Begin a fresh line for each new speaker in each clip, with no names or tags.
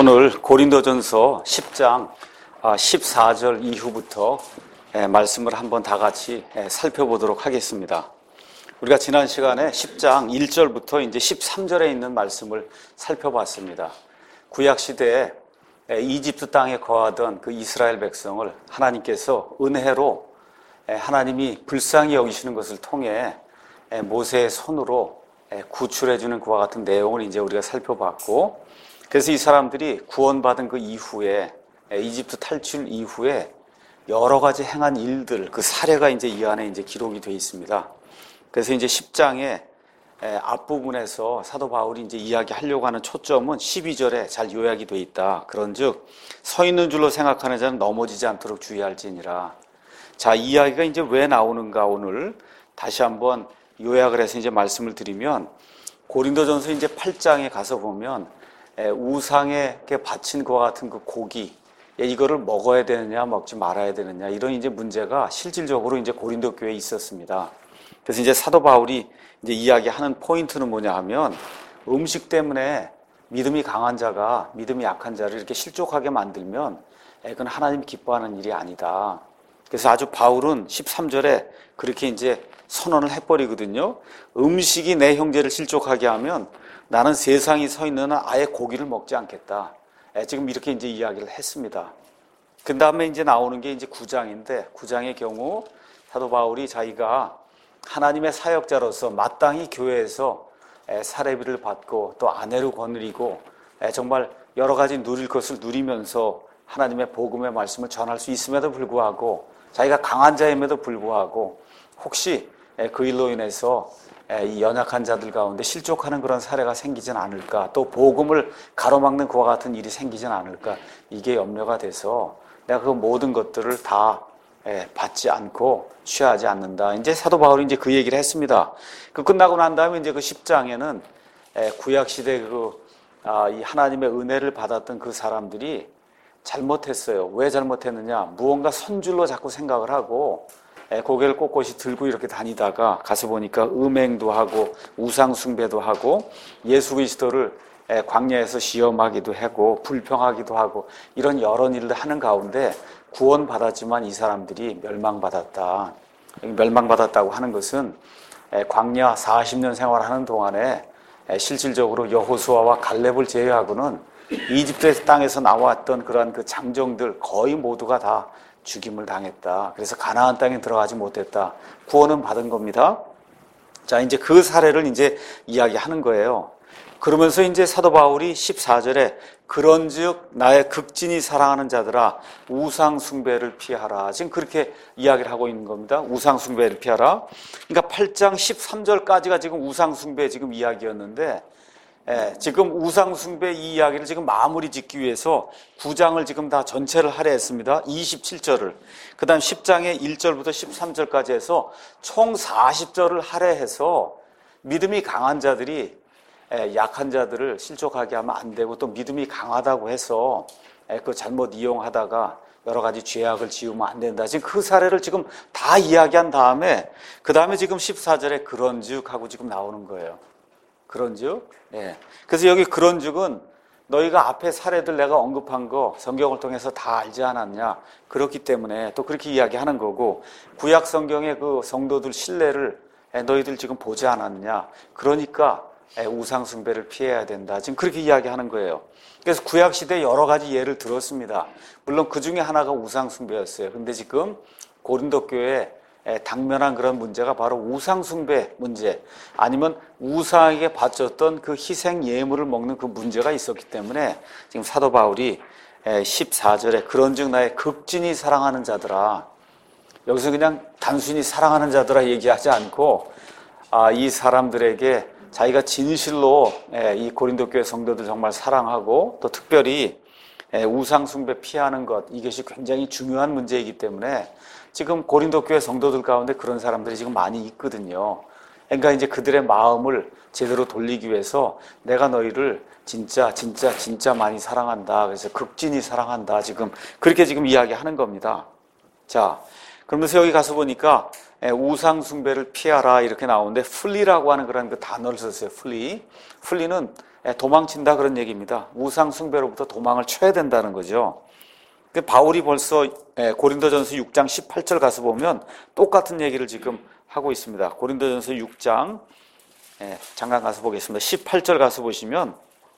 오늘 고린도전서 10장 14절 이후부터 말씀을 한번 다 같이 살펴보도록 하겠습니다. 우리가 지난 시간에 10장 1절부터 이제 13절에 있는 말씀을 살펴봤습니다. 구약 시대에 이집트 땅에 거하던 그 이스라엘 백성을 하나님께서 은혜로 하나님이 불쌍히 여기시는 것을 통해 모세의 손으로 구출해 주는 그와 같은 내용을 이제 우리가 살펴봤고, 그래서 이 사람들이 구원받은 그 이후에 이집트 탈출 이후에 여러 가지 행한 일들, 그 사례가 이제 이 안에 이제 기록이 되어 있습니다. 그래서 이제 10장의 앞부분에서 사도 바울이 이제 이야기하려고 하는 초점은 12절에 잘 요약이 되어 있다. 그런즉 서 있는 줄로 생각하는 자는 넘어지지 않도록 주의할지니라. 자, 이 이야기가 이제 왜 나오는가, 오늘 다시 한번 요약을 해서 이제 말씀을 드리면, 고린도전서 이제 8장에 가서 보면 우상에게 바친 그와 같은 그 고기, 이거를 먹어야 되느냐 먹지 말아야 되느냐, 이런 이제 문제가 실질적으로 이제 고린도 교회에 있었습니다. 그래서 이제 사도 바울이 이제 이야기하는 포인트는 뭐냐 하면, 음식 때문에 믿음이 강한 자가 믿음이 약한 자를 이렇게 실족하게 만들면 그건 하나님 기뻐하는 일이 아니다. 그래서 아주 바울은 13절에 그렇게 이제 선언을 해버리거든요. 음식이 내 형제를 실족하게 하면 나는 세상이 서 있는 한 아예 고기를 먹지 않겠다. 지금 이렇게 이제 이야기를 했습니다. 그 다음에 이제 나오는 게 이제 9장인데, 9장의 경우 사도 바울이 자기가 하나님의 사역자로서 마땅히 교회에서 사례비를 받고 또 아내로 거느리고 정말 여러 가지 누릴 것을 누리면서 하나님의 복음의 말씀을 전할 수 있음에도 불구하고, 자기가 강한 자임에도 불구하고 혹시 그 일로 인해서 이 연약한 자들 가운데 실족하는 그런 사례가 생기진 않을까, 또 복음을 가로막는 그와 같은 일이 생기진 않을까, 이게 염려가 돼서 내가 그 모든 것들을 다 받지 않고 취하지 않는다. 이제 사도 바울이 이제 그 얘기를 했습니다. 그 끝나고 난 다음에 이제 그 10장에는 구약 시대 이 하나님의 은혜를 받았던 그 사람들이 잘못했어요. 왜 잘못했느냐? 무언가 선줄로 자꾸 생각을 하고 고개를 꼿꼿이 들고 이렇게 다니다가 가서 보니까 음행도 하고 우상 숭배도 하고 예수 그리스도를 광야에서 시험하기도 하고 불평하기도 하고 이런 여러 일을 하는 가운데 구원받았지만 이 사람들이 멸망받았다. 멸망받았다고 하는 것은 광야 40년 생활하는 동안에 실질적으로 여호수아와 갈렙을 제외하고는 이집트 땅에서 나왔던 그러한 그 장정들 거의 모두가 다 죽임을 당했다. 그래서 가나안 땅에 들어가지 못했다. 구원은 받은 겁니다. 자, 이제 그 사례를 이제 이야기하는 거예요. 그러면서 이제 사도 바울이 14절에 그런즉 나의 극진히 사랑하는 자들아 우상 숭배를 피하라. 지금 그렇게 이야기를 하고 있는 겁니다. 우상 숭배를 피하라. 그러니까 8장 13절까지가 지금 우상 숭배 지금 이야기였는데, 지금 우상 숭배 이 이야기를 지금 마무리 짓기 위해서 9장을 지금 다 전체를 할애했습니다. 27절을. 그 다음 10장의 1절부터 13절까지 해서 총 40절을 할애해서 믿음이 강한 자들이 약한 자들을 실족하게 하면 안 되고, 또 믿음이 강하다고 해서 그 잘못 이용하다가 여러 가지 죄악을 지으면 안 된다. 지금 그 사례를 지금 다 이야기한 다음에 그 다음에 지금 14절에 그런즉 하고 지금 나오는 거예요. 그런즉. 그래서 여기 그런즉은 너희가 앞에 사례들 내가 언급한 거 성경을 통해서 다 알지 않았냐, 그렇기 때문에 또 그렇게 이야기하는 거고, 구약 성경의 그 성도들 신뢰를 너희들 지금 보지 않았냐, 그러니까 우상 숭배를 피해야 된다. 지금 그렇게 이야기하는 거예요. 그래서 구약 시대 여러 가지 예를 들었습니다. 물론 그 중에 하나가 우상 숭배였어요. 근데 지금 고린도 교회에 당면한 그런 문제가 바로 우상 숭배 문제, 아니면 우상에게 바쳤던 그 희생 예물을 먹는 그 문제가 있었기 때문에 지금 사도 바울이 14절에 그런즉 나의 극진히 사랑하는 자들아, 여기서 그냥 단순히 사랑하는 자들아 얘기하지 않고 이 사람들에게 자기가 진실로 이 고린도 교회 성도들 정말 사랑하고, 또 특별히 우상 숭배 피하는 것, 이것이 굉장히 중요한 문제이기 때문에 지금 고린도 교회 성도들 가운데 그런 사람들이 지금 많이 있거든요. 그러니까 이제 그들의 마음을 제대로 돌리기 위해서 내가 너희를 진짜 많이 사랑한다. 그래서 극진히 사랑한다. 지금 그렇게 지금 이야기하는 겁니다. 자, 그러면서 여기 가서 보니까 우상 숭배를 피하라 이렇게 나오는데, 플리라고 하는 그런 그 단어를 썼어요. 플리는 도망친다 그런 얘기입니다. 우상 숭배로부터 도망을 쳐야 된다는 거죠. 바울이 벌써 고린도전서 6장 18절 가서 보면 똑같은 얘기를 지금 하고 있습니다. 고린도전서 6장 잠깐 가서 보겠습니다. 18절 가서 보시면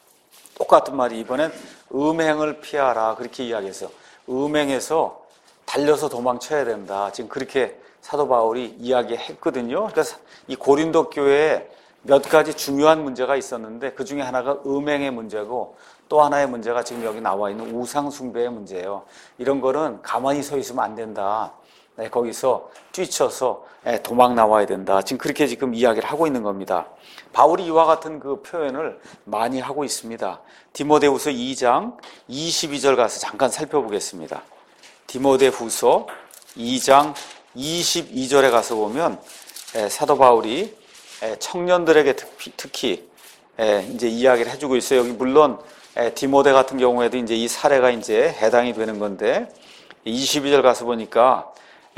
똑같은 말이 이번엔 음행을 피하라 그렇게 이야기해서 음행에서 달려서 도망쳐야 된다. 지금 그렇게 사도 바울이 이야기했거든요. 그래서 이 고린도 교회에 몇 가지 중요한 문제가 있었는데 그 중에 하나가 음행의 문제고 또 하나의 문제가 지금 여기 나와 있는 우상 숭배의 문제예요. 이런 거는 가만히 서 있으면 안 된다. 거기서 뛰쳐서 도망 나와야 된다. 지금 그렇게 지금 이야기를 하고 있는 겁니다. 바울이 이와 같은 그 표현을 많이 하고 있습니다. 디모데후서 2장 22절 가서 잠깐 살펴보겠습니다. 디모데후서 2장 22절에 가서 보면 사도 바울이 청년들에게 특히 이제 이야기를 해주고 있어요. 여기 물론 디모데 같은 경우에도 이제 이 사례가 이제 해당이 되는 건데 22절 가서 보니까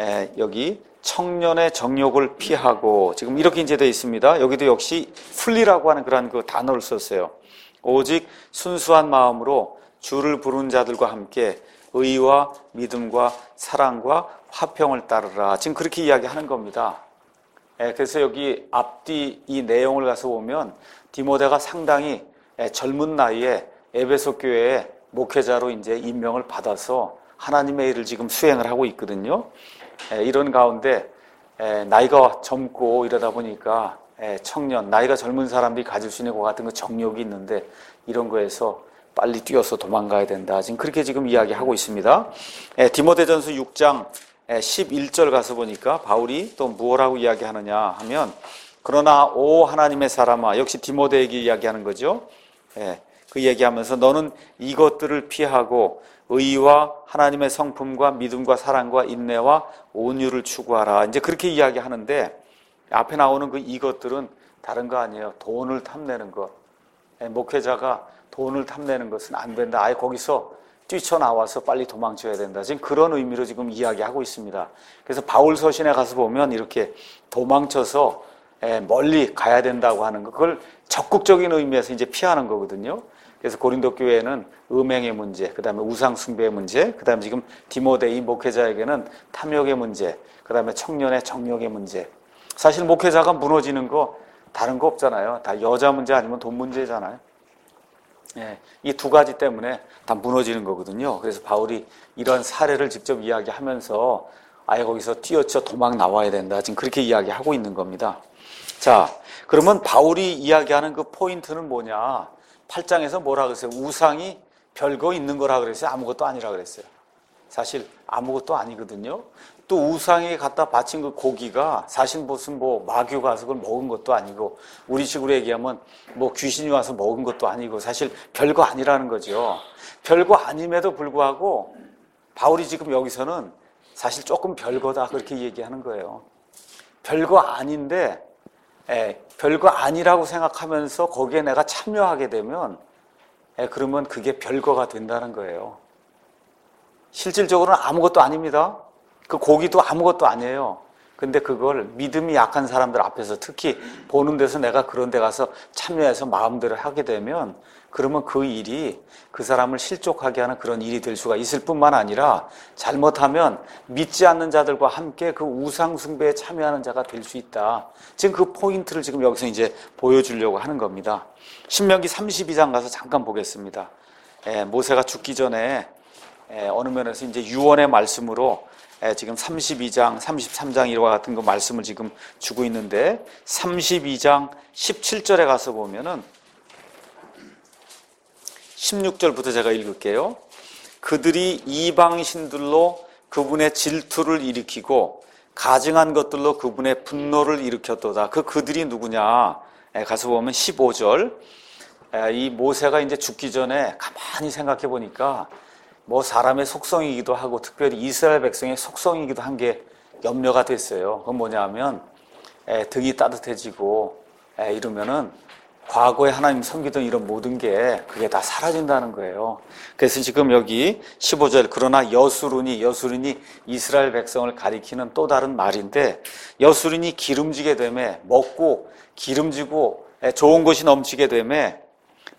여기 청년의 정욕을 피하고 지금 이렇게 이제 되어 있습니다. 여기도 역시 풀리라고 하는 그런 그 단어를 썼어요. 오직 순수한 마음으로 주를 부르는 자들과 함께 의와 믿음과 사랑과 화평을 따르라. 지금 그렇게 이야기하는 겁니다. 그래서 여기 앞뒤 이 내용을 가서 보면 디모데가 상당히 젊은 나이에 에베소 교회의 목회자로 이제 임명을 받아서 하나님의 일을 지금 수행을 하고 있거든요. 이런 가운데 나이가 젊고 이러다 보니까 청년, 나이가 젊은 사람들이 가질 수 있는 것 같은 그 정욕이 있는데 이런 거에서 빨리 뛰어서 도망가야 된다. 지금 그렇게 지금 이야기하고 있습니다. 디모데전서 6장 11절 가서 보니까 바울이 또 무엇라고 이야기하느냐 하면 그러나 오 하나님의 사람아, 역시 디모데에게 이야기하는 거죠. 그 얘기하면서 너는 이것들을 피하고 의와 하나님의 성품과 믿음과 사랑과 인내와 온유를 추구하라. 이제 그렇게 이야기하는데 앞에 나오는 그 이것들은 다른 거 아니에요. 돈을 탐내는 것. 목회자가 돈을 탐내는 것은 안 된다. 아예 거기서 뛰쳐나와서 빨리 도망쳐야 된다. 지금 그런 의미로 지금 이야기하고 있습니다. 그래서 바울 서신에 가서 보면 이렇게 도망쳐서 멀리 가야 된다고 하는 거, 그걸 적극적인 의미에서 이제 피하는 거거든요. 그래서 고린도 교회는 음행의 문제, 그 다음에 우상 숭배의 문제, 그 다음에 지금 디모데 이 목회자에게는 탐욕의 문제, 그 다음에 청년의 정욕의 문제. 사실 목회자가 무너지는 거 다른 거 없잖아요. 다 여자 문제 아니면 돈 문제잖아요. 이 두 가지 때문에 다 무너지는 거거든요. 그래서 바울이 이런 사례를 직접 이야기하면서 아예 거기서 뛰어쳐 도망 나와야 된다. 지금 그렇게 이야기하고 있는 겁니다. 자, 그러면 바울이 이야기하는 그 포인트는 뭐냐? 8장에서 뭐라 그랬어요? 우상이 별거 있는 거라 그랬어요? 아무것도 아니라 그랬어요? 사실 아무것도 아니거든요. 또 우상에 갖다 바친 그 고기가 사실 무슨 마귀 가서 그걸 먹은 것도 아니고 우리식으로 얘기하면 귀신이 와서 먹은 것도 아니고 사실 별거 아니라는 거죠. 별거 아님에도 불구하고 바울이 지금 여기서는 사실 조금 별거다 그렇게 얘기하는 거예요. 별거 아닌데 별거 아니라고 생각하면서 거기에 내가 참여하게 되면 그러면 그게 별거가 된다는 거예요. 실질적으로는 아무것도 아닙니다. 그 고기도 아무것도 아니에요. 근데 그걸 믿음이 약한 사람들 앞에서 특히 보는 데서 내가 그런 데 가서 참여해서 마음대로 하게 되면 그러면 그 일이 그 사람을 실족하게 하는 그런 일이 될 수가 있을 뿐만 아니라 잘못하면 믿지 않는 자들과 함께 그 우상 숭배에 참여하는 자가 될 수 있다. 지금 그 포인트를 지금 여기서 이제 보여주려고 하는 겁니다. 신명기 32장 가서 잠깐 보겠습니다. 모세가 죽기 전에 어느 면에서 이제 유언의 말씀으로 지금 32장, 33장 이와 같은 거 말씀을 지금 주고 있는데 32장 17절에 가서 보면은 16절부터 제가 읽을게요. 그들이 이방신들로 그분의 질투를 일으키고 가증한 것들로 그분의 분노를 일으켰도다. 그들이 누구냐? 가서 보면 15절. 이 모세가 이제 죽기 전에 가만히 생각해 보니까 사람의 속성이기도 하고 특별히 이스라엘 백성의 속성이기도 한 게 염려가 됐어요. 그건 뭐냐 하면 등이 따뜻해지고 이러면은 과거에 하나님 섬기던 이런 모든 게 그게 다 사라진다는 거예요. 그래서 지금 여기 15절 그러나 여수룬이 이스라엘 백성을 가리키는 또 다른 말인데 여수룬이 기름지게 되매 먹고 기름지고 좋은 것이 넘치게 되매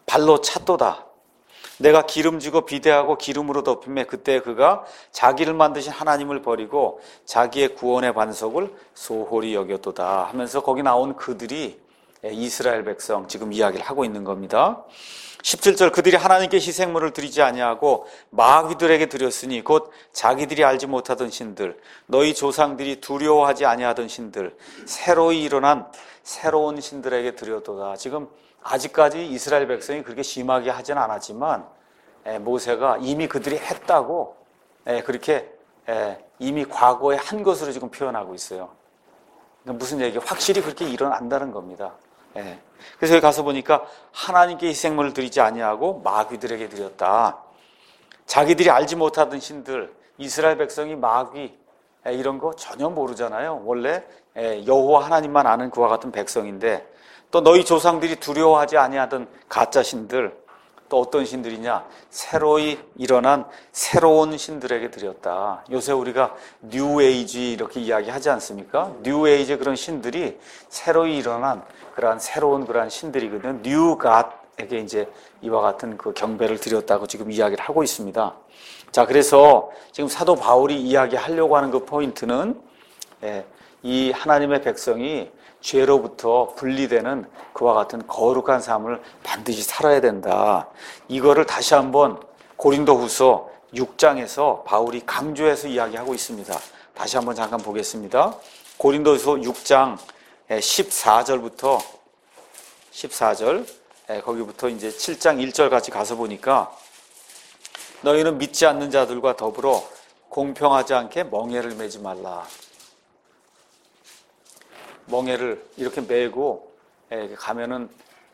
발로 찼도다. 내가 기름지고 비대하고 기름으로 덮임에 그때 그가 자기를 만드신 하나님을 버리고 자기의 구원의 반석을 소홀히 여겼도다 하면서 거기 나온 그들이 이스라엘 백성 지금 이야기를 하고 있는 겁니다. 17절 그들이 하나님께 희생물을 드리지 아니하고 마귀들에게 드렸으니 곧 자기들이 알지 못하던 신들 너희 조상들이 두려워하지 아니하던 신들 새로이 일어난 새로운 신들에게 드렸도다. 지금 아직까지 이스라엘 백성이 그렇게 심하게 하진 않았지만 모세가 이미 그들이 했다고 그렇게 이미 과거에 한 것으로 지금 표현하고 있어요. 무슨 얘기? 확실히 그렇게 일어난다는 겁니다. 그래서 여기 가서 보니까 하나님께 희생물을 드리지 아니하고 마귀들에게 드렸다. 자기들이 알지 못하던 신들, 이스라엘 백성이 마귀 이런 거 전혀 모르잖아요. 원래 여호와 하나님만 아는 그와 같은 백성인데 또 너희 조상들이 두려워하지 아니하던 가짜 신들 또 어떤 신들이냐? 새로이 일어난 새로운 신들에게 드렸다. 요새 우리가 뉴에이지 이렇게 이야기하지 않습니까? 뉴에이지 그런 신들이 새로이 일어난 그러한 새로운 그러한 신들이거든요. 뉴갓에게 이제 이와 같은 그 경배를 드렸다고 지금 이야기를 하고 있습니다. 자, 그래서 지금 사도 바울이 이야기하려고 하는 그 포인트는 이 하나님의 백성이 죄로부터 분리되는 그와 같은 거룩한 삶을 반드시 살아야 된다. 이거를 다시 한번 고린도후서 6장에서 바울이 강조해서 이야기하고 있습니다. 다시 한번 잠깐 보겠습니다. 고린도후서 6장 14절부터 14절 거기부터 이제 7장 1절 같이 가서 보니까 너희는 믿지 않는 자들과 더불어 공평하지 않게 멍에를 매지 말라. 멍에를 이렇게 매고 가면은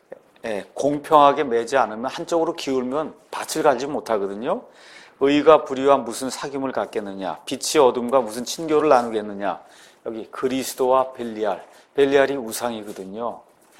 공평하게 매지 않으면 한쪽으로 기울면 밭을 갈지 못하거든요. 의가 불의와 무슨 사귐을 갖겠느냐? 빛이 어둠과 무슨 친교를 나누겠느냐? 여기 그리스도와 벨리알. 벨리알이 우상이거든요.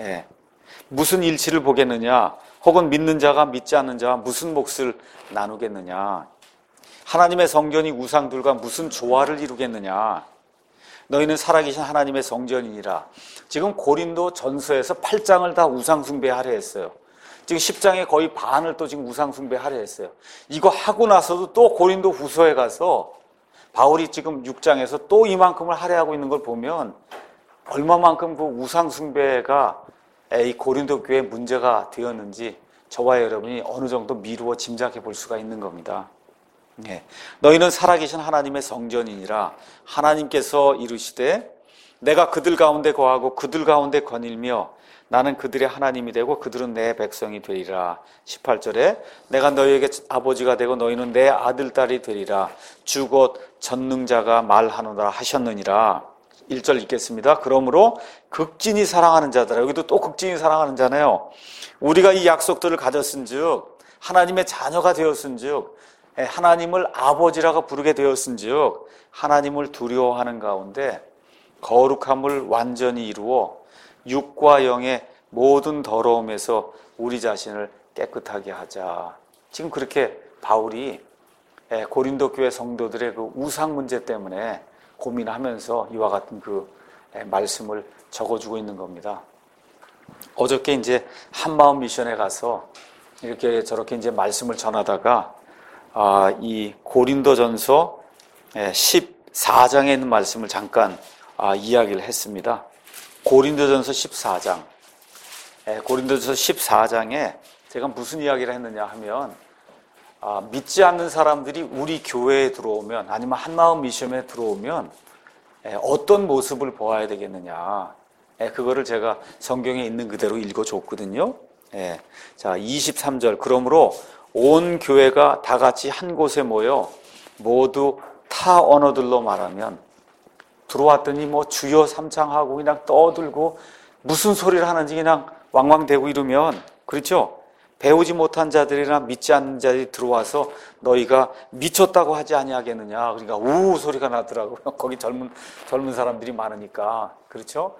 무슨 일치를 보겠느냐? 혹은 믿는 자가 믿지 않는 자와 무슨 몫을 나누겠느냐? 하나님의 성전이 우상들과 무슨 조화를 이루겠느냐? 너희는 살아계신 하나님의 성전이니라. 지금 고린도 전서에서 8장을 다 우상숭배하려 했어요. 지금 10장에 거의 반을 또 지금 우상숭배하려 했어요. 이거 하고 나서도 또 고린도 후서에 가서 바울이 지금 6장에서 또 이만큼을 하려 하고 있는 걸 보면 얼마만큼 그 우상숭배가 이 고린도 교회에 문제가 되었는지 저와 여러분이 어느 정도 미루어 짐작해 볼 수가 있는 겁니다. 너희는 살아계신 하나님의 성전이니라. 하나님께서 이르시되 내가 그들 가운데 거하고 그들 가운데 거닐며 나는 그들의 하나님이 되고 그들은 내 백성이 되리라. 18절에 내가 너희에게 아버지가 되고 너희는 내 아들 딸이 되리라. 주 곧 전능자가 말하노라 하셨느니라. 1절 읽겠습니다. 그러므로 극진히 사랑하는 자들아. 여기도 또 극진히 사랑하는 자네요. 우리가 이 약속들을 가졌은즉 하나님의 자녀가 되었은즉 하나님을 아버지라고 부르게 되었은즉 하나님을 두려워하는 가운데 거룩함을 완전히 이루어 육과 영의 모든 더러움에서 우리 자신을 깨끗하게 하자. 지금 그렇게 바울이 고린도 교회 성도들의 그 우상 문제 때문에 고민하면서 이와 같은 그 말씀을 적어주고 있는 겁니다. 어저께 이제 한마음 미션에 가서 이렇게 저렇게 이제 말씀을 전하다가 이 고린도전서 14장에 있는 말씀을 잠깐 이야기를 했습니다. 고린도전서 14장. 고린도전서 14장에 제가 무슨 이야기를 했느냐 하면 믿지 않는 사람들이 우리 교회에 들어오면 아니면 한마음 미션에 들어오면 어떤 모습을 보아야 되겠느냐. 그거를 제가 성경에 있는 그대로 읽어줬거든요. 자, 23절. 그러므로 온 교회가 다 같이 한 곳에 모여 모두 타 언어들로 말하면 들어왔더니 뭐 주여 삼창하고 그냥 떠들고 무슨 소리를 하는지 그냥 왕왕대고 이러면 그렇죠? 배우지 못한 자들이나 믿지 않는 자들이 들어와서 너희가 미쳤다고 하지 아니하겠느냐. 그러니까 우우 소리가 나더라고요. 거기 젊은 사람들이 많으니까. 그렇죠?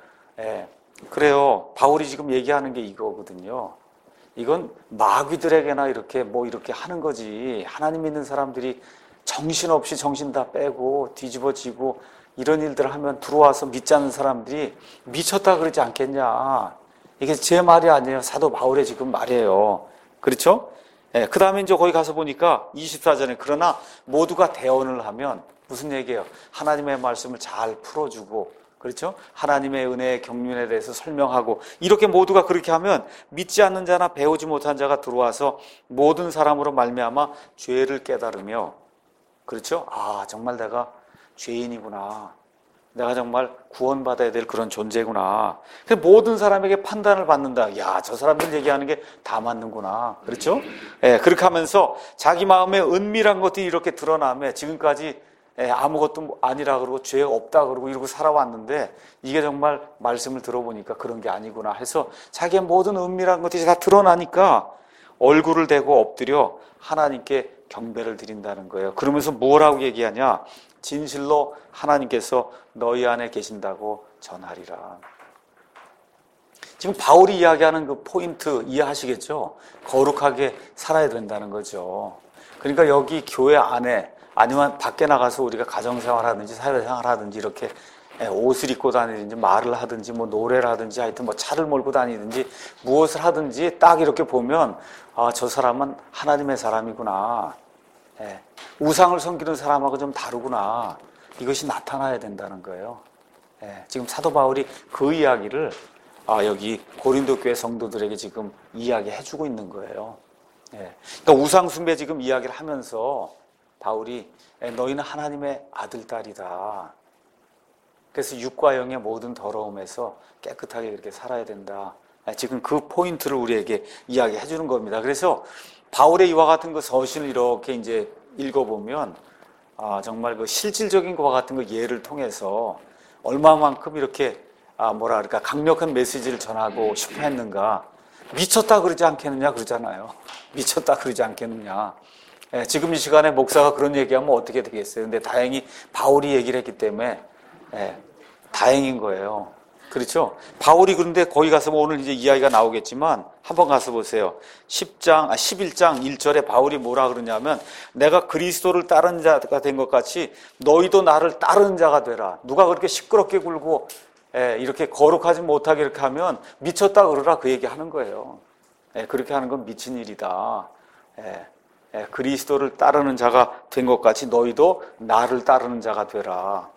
그래요. 바울이 지금 얘기하는 게 이거거든요. 이건 마귀들에게나 이렇게 하는 거지. 하나님 믿는 사람들이 정신없이 정신 다 빼고 뒤집어지고 이런 일들을 하면 들어와서 믿지 않는 사람들이 미쳤다 그러지 않겠냐. 이게 제 말이 아니에요. 사도 바울의 지금 말이에요. 그렇죠? 예, 그 다음에 이제 거기 가서 보니까 24절에 그러나 모두가 대언을 하면 무슨 얘기예요? 하나님의 말씀을 잘 풀어주고, 그렇죠? 하나님의 은혜의 경륜에 대해서 설명하고, 이렇게 모두가 그렇게 하면 믿지 않는 자나 배우지 못한 자가 들어와서 모든 사람으로 말미암아 죄를 깨달으며, 그렇죠? 아, 정말 내가 죄인이구나. 내가 정말 구원받아야 될 그런 존재구나. 그래서 모든 사람에게 판단을 받는다. 야, 저 사람들 얘기하는 게 다 맞는구나. 그렇죠? 예, 그렇게 하면서 자기 마음에 은밀한 것들이 이렇게 드러나며 지금까지 아무것도 아니라 그러고 죄 없다 그러고 이러고 살아왔는데 이게 정말 말씀을 들어보니까 그런 게 아니구나 해서 자기의 모든 은밀한 것들이 다 드러나니까 얼굴을 대고 엎드려 하나님께 경배를 드린다는 거예요. 그러면서 뭐라고 얘기하냐? 진실로 하나님께서 너희 안에 계신다고 전하리라. 지금 바울이 이야기하는 그 포인트 이해하시겠죠? 거룩하게 살아야 된다는 거죠. 그러니까 여기 교회 안에 아니면 밖에 나가서 우리가 가정생활하든지 사회생활하든지 이렇게 옷을 입고 다니든지 말을 하든지 뭐 노래를 하든지 하여튼 뭐 차를 몰고 다니든지 무엇을 하든지 딱 이렇게 보면 아, 저 사람은 하나님의 사람이구나. 우상을 섬기는 사람하고 좀 다르구나. 이것이 나타나야 된다는 거예요. 지금 사도 바울이 그 이야기를 여기 고린도 교회 성도들에게 지금 이야기해주고 있는 거예요. 그러니까 우상 숭배 지금 이야기를 하면서 바울이 너희는 하나님의 아들, 딸이다. 그래서 육과 영의 모든 더러움에서 깨끗하게 그렇게 살아야 된다. 지금 그 포인트를 우리에게 이야기해 주는 겁니다. 그래서 바울의 이와 같은 그 서신을 이렇게 이제 읽어보면 정말 그 실질적인 것과 같은 그 예를 통해서 얼마만큼 이렇게 뭐랄까 강력한 메시지를 전하고 싶어 했는가. 미쳤다 그러지 않겠느냐 그러잖아요. 미쳤다 그러지 않겠느냐. 지금 이 시간에 목사가 그런 얘기하면 어떻게 되겠어요? 근데 다행히 바울이 얘기를 했기 때문에 다행인 거예요. 그렇죠? 바울이 그런데 거기 가서 오늘 이제 이야기가 나오겠지만 한번 가서 보세요. 11장 1절에 바울이 뭐라 그러냐면 내가 그리스도를 따르는 자가 된 것 같이 너희도 나를 따르는 자가 되라. 누가 그렇게 시끄럽게 굴고 이렇게 거룩하지 못하게 이렇게 하면 미쳤다 그러라 그 얘기 하는 거예요. 그렇게 하는 건 미친 일이다. 그리스도를 따르는 자가 된 것 같이 너희도 나를 따르는 자가 되라.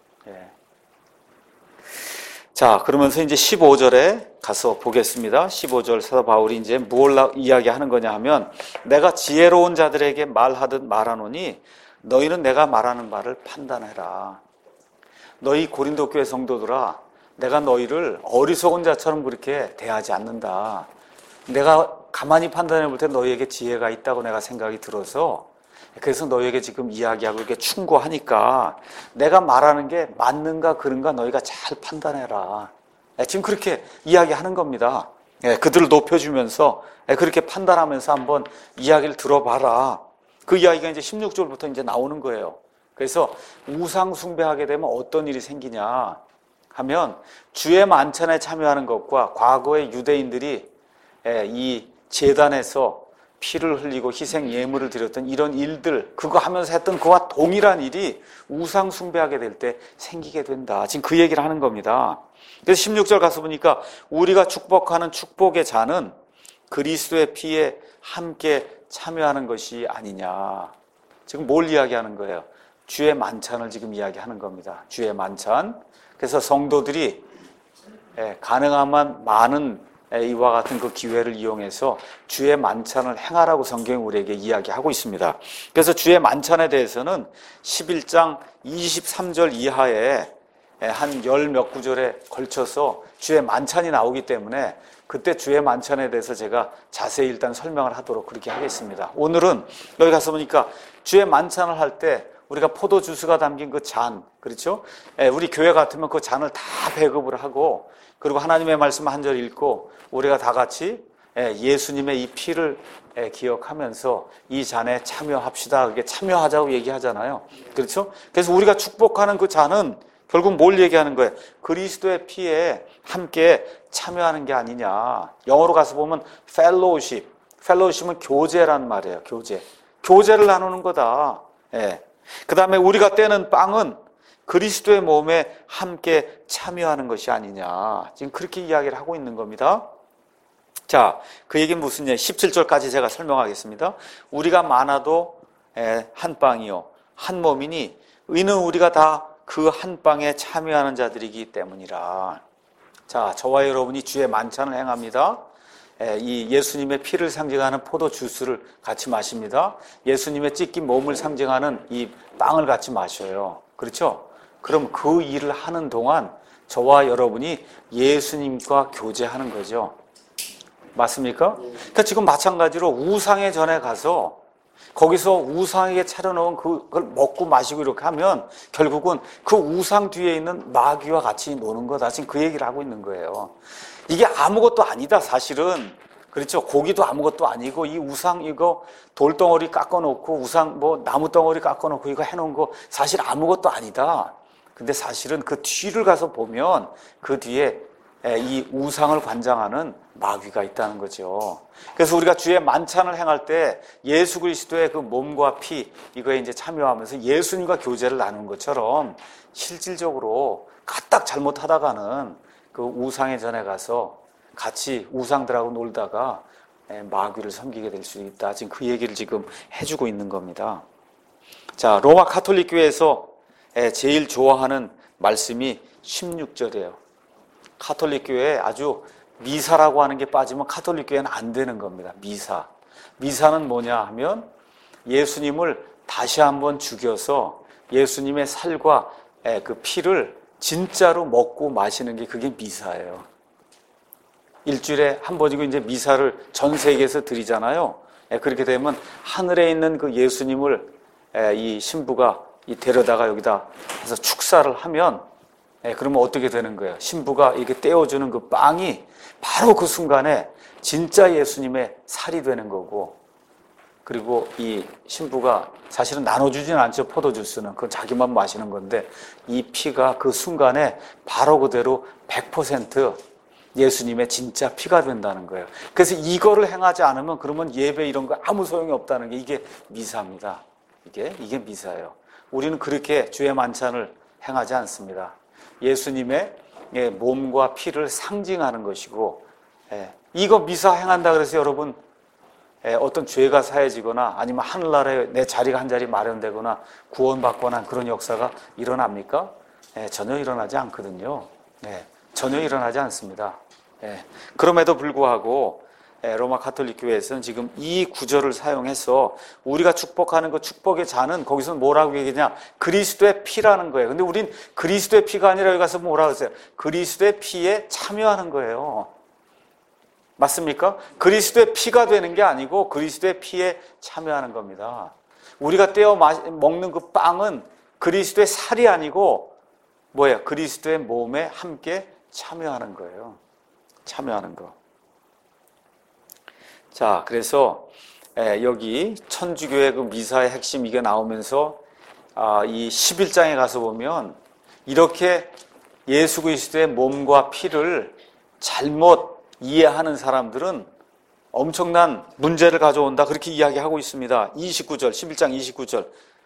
자, 그러면서 이제 15절에 가서 보겠습니다. 15절 사도 바울이 이제 무엇을 이야기하는 거냐 하면 내가 지혜로운 자들에게 말하듯 말하노니 너희는 내가 말하는 말을 판단해라. 너희 고린도 교회 성도들아, 내가 너희를 어리석은 자처럼 그렇게 대하지 않는다. 내가 가만히 판단해 볼 때 너희에게 지혜가 있다고 내가 생각이 들어서 그래서 너희에게 지금 이야기하고 이렇게 충고하니까 내가 말하는 게 맞는가 그른가 너희가 잘 판단해라. 지금 그렇게 이야기하는 겁니다. 그들을 높여주면서 그렇게 판단하면서 한번 이야기를 들어봐라. 그 이야기가 이제 16절부터 이제 나오는 거예요. 그래서 우상 숭배하게 되면 어떤 일이 생기냐 하면 주의 만찬에 참여하는 것과 과거의 유대인들이 이 제단에서 피를 흘리고 희생 예물을 드렸던 이런 일들 그거 하면서 했던 그와 동일한 일이 우상 숭배하게 될 때 생기게 된다. 지금 그 얘기를 하는 겁니다. 그래서 16절 가서 보니까 우리가 축복하는 축복의 잔은 그리스도의 피에 함께 참여하는 것이 아니냐. 지금 뭘 이야기하는 거예요? 주의 만찬을 지금 이야기하는 겁니다. 주의 만찬. 그래서 성도들이 가능한 많은 이와 같은 그 기회를 이용해서 주의 만찬을 행하라고 성경이 우리에게 이야기하고 있습니다. 그래서 주의 만찬에 대해서는 11장 23절 이하에 한 열 몇 구절에 걸쳐서 주의 만찬이 나오기 때문에 그때 주의 만찬에 대해서 제가 자세히 일단 설명을 하도록 그렇게 하겠습니다. 오늘은 여기 가서 보니까 주의 만찬을 할 때 우리가 포도 주스가 담긴 그 잔, 그렇죠? 우리 교회 같으면 그 잔을 다 배급을 하고 그리고 하나님의 말씀 한 절 읽고 우리가 다 같이 예수님의 이 피를 기억하면서 이 잔에 참여합시다. 그게 참여하자고 얘기하잖아요. 그렇죠? 그래서 우리가 축복하는 그 잔은 결국 뭘 얘기하는 거예요? 그리스도의 피에 함께 참여하는 게 아니냐. 영어로 가서 보면 fellowship. fellowship은 교제란 말이에요. 교제. 교제를 나누는 거다. 그 다음에 우리가 떼는 빵은 그리스도의 몸에 함께 참여하는 것이 아니냐. 지금 그렇게 이야기를 하고 있는 겁니다. 자, 그 얘기는 무슨 얘기? 17절까지 제가 설명하겠습니다. 우리가 많아도 한 빵이요, 한 몸이니 이는 우리가 다 그 한 빵에 참여하는 자들이기 때문이라. 자, 저와 여러분이 주의 만찬을 행합니다. 이 예수님의 피를 상징하는 포도 주스를 같이 마십니다. 예수님의 찢긴 몸을 상징하는 이 빵을 같이 마셔요. 그렇죠? 그럼 그 일을 하는 동안 저와 여러분이 예수님과 교제하는 거죠. 맞습니까? 그러니까 지금 마찬가지로 우상의 전에 가서 거기서 우상에게 차려놓은 그걸 먹고 마시고 이렇게 하면 결국은 그 우상 뒤에 있는 마귀와 같이 노는 거다. 지금 그 얘기를 하고 있는 거예요. 이게 아무것도 아니다, 사실은. 그렇죠? 고기도 아무것도 아니고 이 우상 이거 돌덩어리 깎아놓고 우상 뭐 나무덩어리 깎아놓고 이거 해놓은 거 사실 아무것도 아니다. 근데 사실은 그 뒤를 가서 보면 그 뒤에 이 우상을 관장하는 마귀가 있다는 거죠. 그래서 우리가 주의 만찬을 행할 때 예수 그리스도의 그 몸과 피 이거에 이제 참여하면서 예수님과 교제를 나누는 것처럼 실질적으로 까딱 잘못하다가는 그 우상의 전에 가서 같이 우상들하고 놀다가 마귀를 섬기게 될 수 있다. 지금 그 얘기를 지금 해주고 있는 겁니다. 자, 로마 가톨릭 교회에서 제일 좋아하는 말씀이 16절이에요. 가톨릭 교회에 아주 미사라고 하는 게 빠지면 가톨릭 교회는 안 되는 겁니다. 미사. 미사는 뭐냐 하면 예수님을 다시 한번 죽여서 예수님의 살과 그 피를 진짜로 먹고 마시는 게 그게 미사예요. 일주일에 한 번이고 이제 미사를 전 세계에서 드리잖아요. 그렇게 되면 하늘에 있는 그 예수님을 이 신부가 데려다가 여기다 해서 축사를 하면 그러면 어떻게 되는 거예요? 신부가 이렇게 떼어주는 그 빵이 바로 그 순간에 진짜 예수님의 살이 되는 거고, 그리고 이 신부가 사실은 나눠주지는 않죠. 포도주스는 그건 자기만 마시는 건데 이 피가 그 순간에 바로 그대로 100% 예수님의 진짜 피가 된다는 거예요. 그래서 이거를 행하지 않으면 그러면 예배 이런 거 아무 소용이 없다는 게 이게 미사입니다. 이게 미사예요. 우리는 그렇게 주의 만찬을 행하지 않습니다. 예수님의 몸과 피를 상징하는 것이고, 이거 미사 행한다 그래서 여러분 어떤 죄가 사해지거나 아니면 하늘나라에 내 자리가 한 자리 마련되거나 구원받거나 그런 역사가 일어납니까? 전혀 일어나지 않거든요. 전혀 일어나지 않습니다. 그럼에도 불구하고 로마 가톨릭 교회에서는 지금 이 구절을 사용해서 우리가 축복하는 그 축복의 잔은 거기서 뭐라고 얘기하냐? 그리스도의 피라는 거예요. 근데 우린 그리스도의 피가 아니라 여기 가서 뭐라고 했어요? 그리스도의 피에 참여하는 거예요. 맞습니까? 그리스도의 피가 되는 게 아니고 그리스도의 피에 참여하는 겁니다. 우리가 떼어 먹는 그 빵은 그리스도의 살이 아니고 뭐예요? 그리스도의 몸에 함께 참여하는 거예요. 참여하는 거. 자, 그래서 여기 천주교의 그 미사의 핵심 이게 나오면서 이 11장에 가서 보면 이렇게 예수 그리스도의 몸과 피를 잘못 이해하는 사람들은 엄청난 문제를 가져온다. 그렇게 이야기하고 있습니다. 29절, 11장 29절.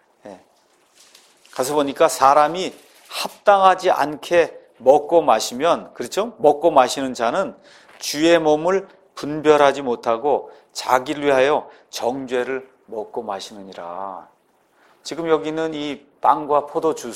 가서 보니까 사람이 합당하지 않게 먹고 마시면, 그렇죠? 먹고 마시는 자는 주의 몸을 분별하지 못하고 자기를 위하여 정죄를 먹고 마시느니라. 지금 여기는 이 빵과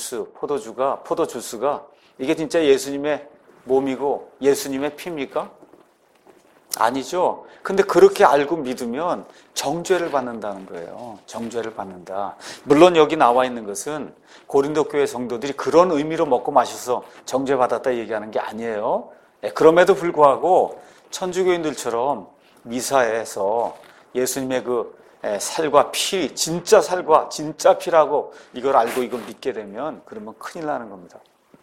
포도주스가 이게 진짜 예수님의 몸이고 예수님의 피입니까? 아니죠. 근데 그렇게 알고 믿으면 정죄를 받는다는 거예요. 정죄를 받는다. 물론 여기 나와 있는 것은 고린도 교회 성도들이 그런 의미로 먹고 마셔서 정죄받았다 얘기하는 게 아니에요. 그럼에도 불구하고 천주교인들처럼 미사에서 예수님의 그 살과 피, 진짜 살과 진짜 피라고 이걸 알고 이걸 믿게 되면 그러면 큰일 나는 겁니다.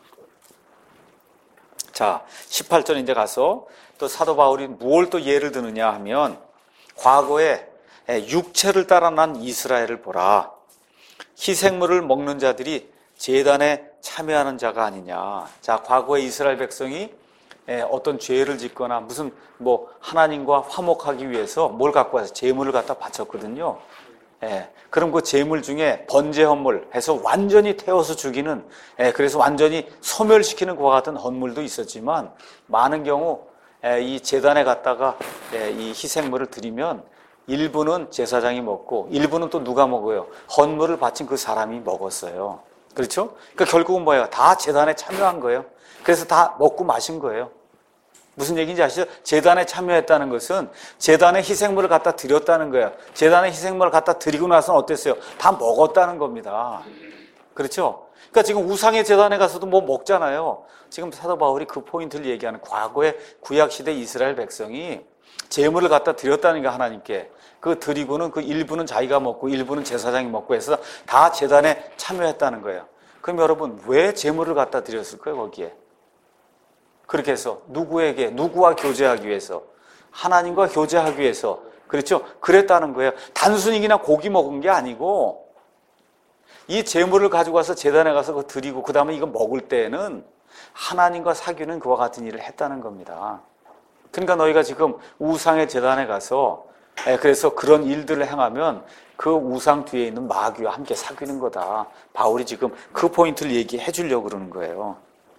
자, 18절 이제 가서 또 사도 바울이 뭘 또 예를 드느냐 하면 과거에 육체를 따라 난 이스라엘을 보라. 희생물을 먹는 자들이 제단에 참여하는 자가 아니냐. 자, 과거에 이스라엘 백성이 어떤 죄를 짓거나 무슨 뭐 하나님과 화목하기 위해서 뭘 갖고 와서 제물을 갖다 바쳤거든요. 그럼 그 제물 중에 번제 헌물 해서 완전히 태워서 죽이는, 그래서 완전히 소멸시키는 그와 같은 헌물도 있었지만 많은 경우 이 제단에 갔다가 이 희생물을 드리면 일부는 제사장이 먹고 일부는 또 누가 먹어요? 헌물을 바친 그 사람이 먹었어요. 그렇죠? 그러니까 결국은 뭐예요? 다 제단에 참여한 거예요. 그래서 다 먹고 마신 거예요. 무슨 얘기인지 아시죠? 제단에 참여했다는 것은 제단에 희생물을 갖다 드렸다는 거예요. 제단에 희생물을 갖다 드리고 나서는 어땠어요? 다 먹었다는 겁니다. 그렇죠? 그러니까 지금 우상의 제단에 가서도 뭐 먹잖아요. 지금 사도 바울이 그 포인트를 얘기하는, 과거의 구약시대 이스라엘 백성이 제물을 갖다 드렸다는 게 하나님께, 그 드리고는 그 일부는 자기가 먹고 일부는 제사장이 먹고 해서 다 제단에 참여했다는 거예요. 그럼 여러분, 왜 제물을 갖다 드렸을까요, 거기에? 그렇게 해서 누구에게, 누구와 교제하기 위해서? 하나님과 교제하기 위해서. 그렇죠? 그랬다는 거예요. 단순히 그냥 고기 먹은 게 아니고 이 제물을 가지고 와서 제단에 가서 그거 드리고 그 다음에 이거 먹을 때에는 하나님과 사귀는 그와 같은 일을 했다는 겁니다. 그러니까 너희가 지금 우상의 제단에 가서 그래서 그런 일들을 행하면 그 우상 뒤에 있는 마귀와 함께 사귀는 거다. 바울이 지금 그 포인트를 얘기해 주려고 그러는 거예요.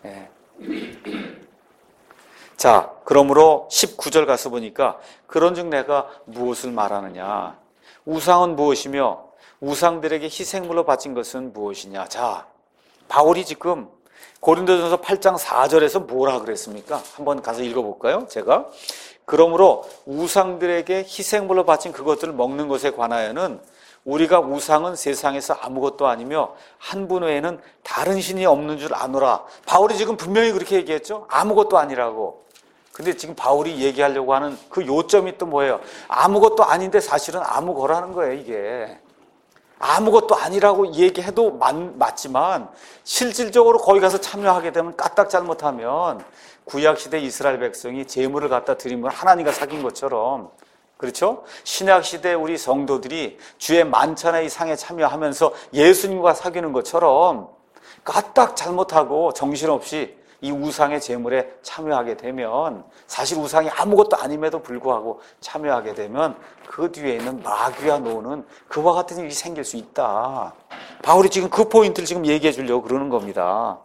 자, 그러므로 19절 가서 보니까 그런즉 내가 무엇을 말하느냐? 우상은 무엇이며 우상들에게 희생물로 바친 것은 무엇이냐? 자, 바울이 지금 고린도전서 8장 4절에서 뭐라 그랬습니까? 한번 가서 읽어볼까요? 제가. 그러므로 우상들에게 희생물로 바친 그것들을 먹는 것에 관하여는 우리가 우상은 세상에서 아무것도 아니며 한 분 외에는 다른 신이 없는 줄 아노라. 바울이 지금 분명히 그렇게 얘기했죠? 아무것도 아니라고. 근데 지금 바울이 얘기하려고 하는 그 요점이 또 뭐예요? 아무것도 아닌데 사실은 아무거라는 거예요, 이게. 아무것도 아니라고 얘기해도 맞지만 실질적으로 거기 가서 참여하게 되면 까딱 잘못하면 구약시대 이스라엘 백성이 제물을 갖다 드리면 하나님과 사귄 것처럼, 그렇죠? 신약시대 우리 성도들이 주의 만찬의 이 상에 참여하면서 예수님과 사귀는 것처럼 까딱 잘못하고 정신없이 이 우상의 제물에 참여하게 되면, 사실 우상이 아무것도 아님에도 불구하고 참여하게 되면 그 뒤에 있는 마귀와 노는 그와 같은 일이 생길 수 있다. 바울이 지금 그 포인트를 지금 얘기해 주려고 그러는 겁니다.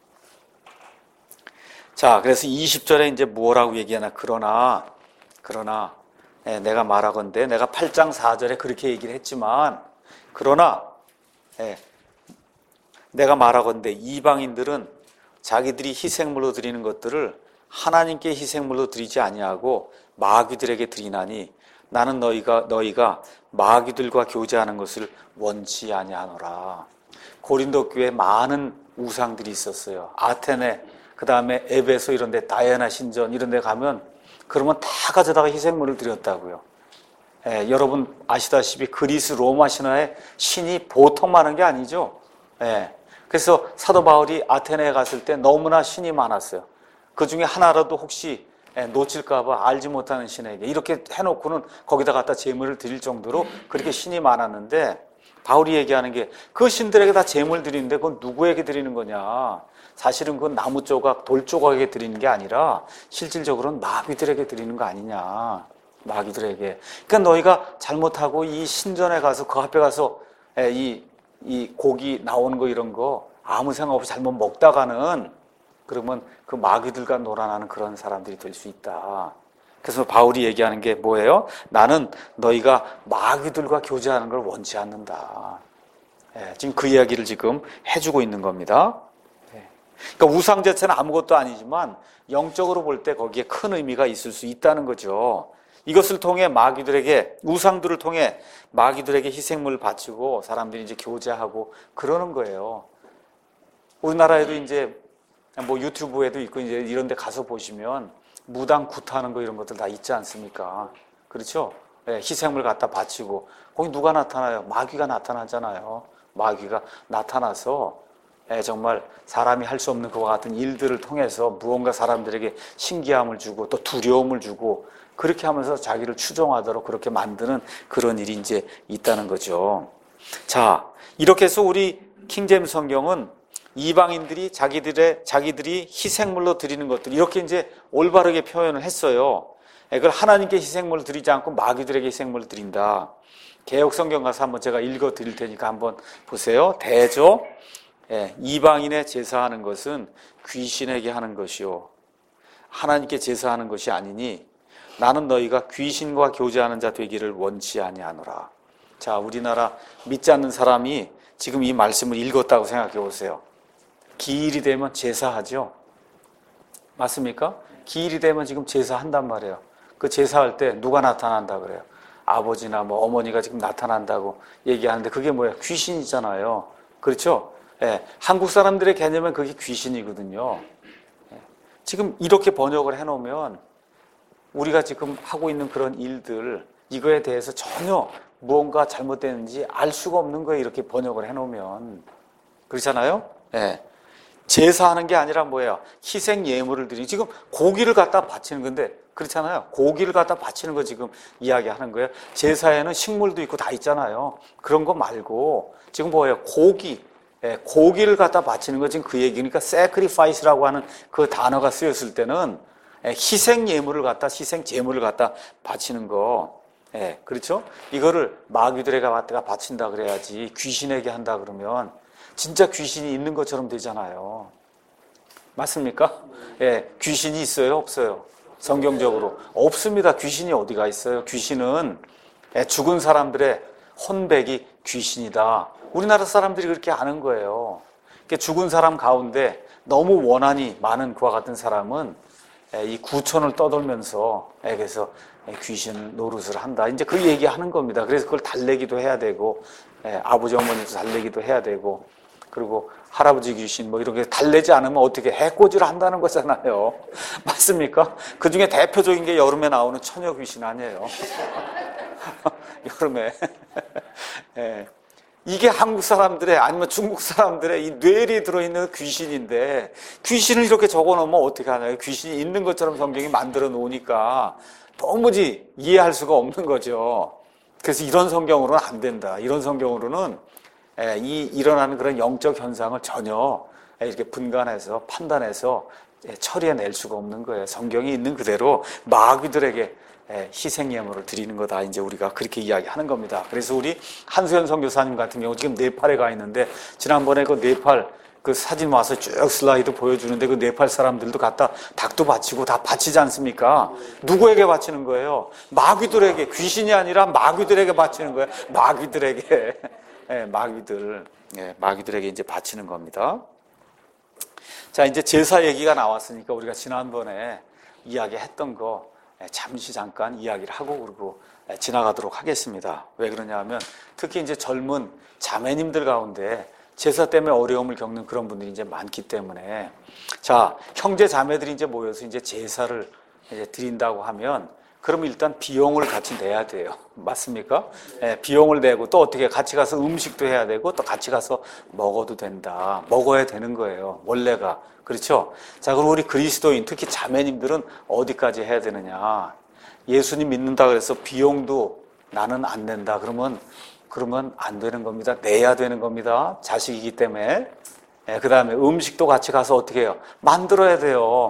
자, 그래서 20절에 이제 뭐라고 얘기하나? 그러나 내가 말하건대, 내가 8장 4절에 그렇게 얘기를 했지만, 그러나 내가 말하건대 이방인들은 자기들이 희생물로 드리는 것들을 하나님께 희생물로 드리지 아니하고 마귀들에게 드리나니 나는 너희가 마귀들과 교제하는 것을 원치 아니하노라. 고린도 교회에 많은 우상들이 있었어요. 아테네, 그 다음에 에베소 이런 데, 다이아나 신전 이런 데 가면 그러면 다 가져다가 희생물을 드렸다고요. 여러분 아시다시피 그리스 로마 신화에 신이 보통 많은 게 아니죠. 그래서 사도 바울이 아테네에 갔을 때 너무나 신이 많았어요. 그 중에 하나라도 혹시 놓칠까 봐 알지 못하는 신에게 이렇게 해놓고는 거기다 갖다 제물을 드릴 정도로 그렇게 신이 많았는데, 바울이 얘기하는 게 그 신들에게 다 제물 드리는데 그건 누구에게 드리는 거냐? 사실은 그건 나무 조각, 돌 조각에게 드리는 게 아니라 실질적으로는 마귀들에게 드리는 거 아니냐? 마귀들에게. 그러니까 너희가 잘못하고 이 신전에 가서 그 앞에 가서 이 고기 나오는 거 이런 거 아무 생각 없이 잘못 먹다가는 그러면 그 마귀들과 놀아나는 그런 사람들이 될 수 있다. 그래서 바울이 얘기하는 게 뭐예요? 나는 너희가 마귀들과 교제하는 걸 원치 않는다. 지금 그 이야기를 지금 해주고 있는 겁니다. 그러니까 우상 자체는 아무것도 아니지만 영적으로 볼 때 거기에 큰 의미가 있을 수 있다는 거죠. 이것을 통해 마귀들에게, 우상들을 통해 마귀들에게 희생물을 바치고 사람들이 이제 교제하고 그러는 거예요. 우리나라에도 이제 뭐 유튜브에도 있고 이제 이런 데 가서 보시면 무당 굿하는 거 이런 것들 다 있지 않습니까? 그렇죠? 희생물 갖다 바치고 거기 누가 나타나요? 마귀가 나타나잖아요. 마귀가 나타나서 정말 사람이 할 수 없는 그와 같은 일들을 통해서 무언가 사람들에게 신기함을 주고 또 두려움을 주고 그렇게 하면서 자기를 추종하도록 그렇게 만드는 그런 일이 이제 있다는 거죠. 자, 이렇게 해서 우리 킹제임스 성경은 이방인들이 자기들이 희생물로 드리는 것들 이렇게 이제 올바르게 표현을 했어요. 그걸 하나님께 희생물을 드리지 않고 마귀들에게 희생물을 드린다. 개역 성경 가서 한번 제가 읽어 드릴 테니까 한번 보세요. 대저 이방인의 제사하는 것은 귀신에게 하는 것이요 하나님께 제사하는 것이 아니니 나는 너희가 귀신과 교제하는 자 되기를 원치 아니하노라. 자, 우리나라 믿지 않는 사람이 지금 이 말씀을 읽었다고 생각해 보세요. 기일이 되면 제사하죠. 맞습니까? 기일이 되면 지금 제사한단 말이에요. 그 제사할 때 누가 나타난다 그래요? 아버지나 뭐 어머니가 지금 나타난다고 얘기하는데 그게 뭐예요? 귀신이잖아요. 그렇죠? 예, 한국 사람들의 개념은 그게 귀신이거든요. 예, 지금 이렇게 번역을 해놓으면 우리가 지금 하고 있는 그런 일들, 이거에 대해서 전혀 무언가 잘못되는지 알 수가 없는 거예요. 이렇게 번역을 해놓으면. 그렇잖아요? 예. 제사하는 게 아니라 뭐예요? 희생 예물을 드리는, 지금 고기를 갖다 바치는 건데, 그렇잖아요. 고기를 갖다 바치는 거 지금 이야기하는 거예요. 제사에는 식물도 있고 다 있잖아요. 그런 거 말고 지금 뭐예요? 고기, 고기를 갖다 바치는 거 지금 그 얘기니까 sacrifice라고 하는 그 단어가 쓰였을 때는 희생 예물을 갖다, 희생 제물을 갖다 바치는 거. 그렇죠? 이거를 마귀들에게 갖다가 바친다 그래야지, 귀신에게 한다 그러면 진짜 귀신이 있는 것처럼 되잖아요. 맞습니까? 귀신이 있어요? 없어요? 성경적으로 없습니다. 귀신이 어디가 있어요? 귀신은 죽은 사람들의 혼백이 귀신이다. 우리나라 사람들이 그렇게 아는 거예요. 죽은 사람 가운데 너무 원한이 많은 그와 같은 사람은 이 구천을 떠돌면서 그래서 귀신 노릇을 한다. 이제 그 얘기하는 겁니다. 그래서 그걸 달래기도 해야 되고, 아버지 어머니도 달래기도 해야 되고, 그리고 할아버지 귀신 뭐 이런 게 달래지 않으면 어떻게 해코지를 한다는 거잖아요. 맞습니까? 그 중에 대표적인 게 여름에 나오는 처녀 귀신 아니에요. 여름에. 이게 한국 사람들의, 아니면 중국 사람들의 이 뇌리에 들어있는 귀신인데, 귀신을 이렇게 적어 놓으면 어떻게 하나요? 귀신이 있는 것처럼 성경이 만들어 놓으니까 도무지 이해할 수가 없는 거죠. 그래서 이런 성경으로는 안 된다. 이런 성경으로는 일어나는 그런 영적 현상을 전혀 이렇게 분간해서 판단해서 처리해낼 수가 없는 거예요. 성경이 있는 그대로 마귀들에게 희생 예물을 드리는 거다. 이제 우리가 그렇게 이야기하는 겁니다. 그래서 우리 한수연 선교사님 같은 경우 지금 네팔에 가 있는데, 지난번에 그 네팔 그 사진 와서 쭉 슬라이드 보여주는데, 그 네팔 사람들도 갖다 닭도 바치고 다 바치지 않습니까? 누구에게 바치는 거예요? 마귀들에게. 귀신이 아니라 마귀들에게 바치는 거예요. 마귀들에게. 마귀들에게 이제 바치는 겁니다. 자, 이제 제사 얘기가 나왔으니까 우리가 지난번에 이야기했던 거 잠시 잠깐 이야기를 하고 그러고 지나가도록 하겠습니다. 왜 그러냐면 특히 이제 젊은 자매님들 가운데 제사 때문에 어려움을 겪는 그런 분들이 이제 많기 때문에, 자, 형제 자매들이 이제 모여서 이제 제사를 이제 드린다고 하면, 그러면 일단 비용을 같이 내야 돼요. 맞습니까? 비용을 내고 또 어떻게 같이 가서 음식도 해야 되고 또 같이 가서 먹어도 된다. 먹어야 되는 거예요. 원래가. 그렇죠? 자, 그럼 우리 그리스도인, 특히 자매님들은 어디까지 해야 되느냐? 예수님 믿는다 그래서 비용도 나는 안 낸다. 그러면 안 되는 겁니다. 내야 되는 겁니다. 자식이기 때문에. 그 다음에 음식도 같이 가서 어떻게 해요? 만들어야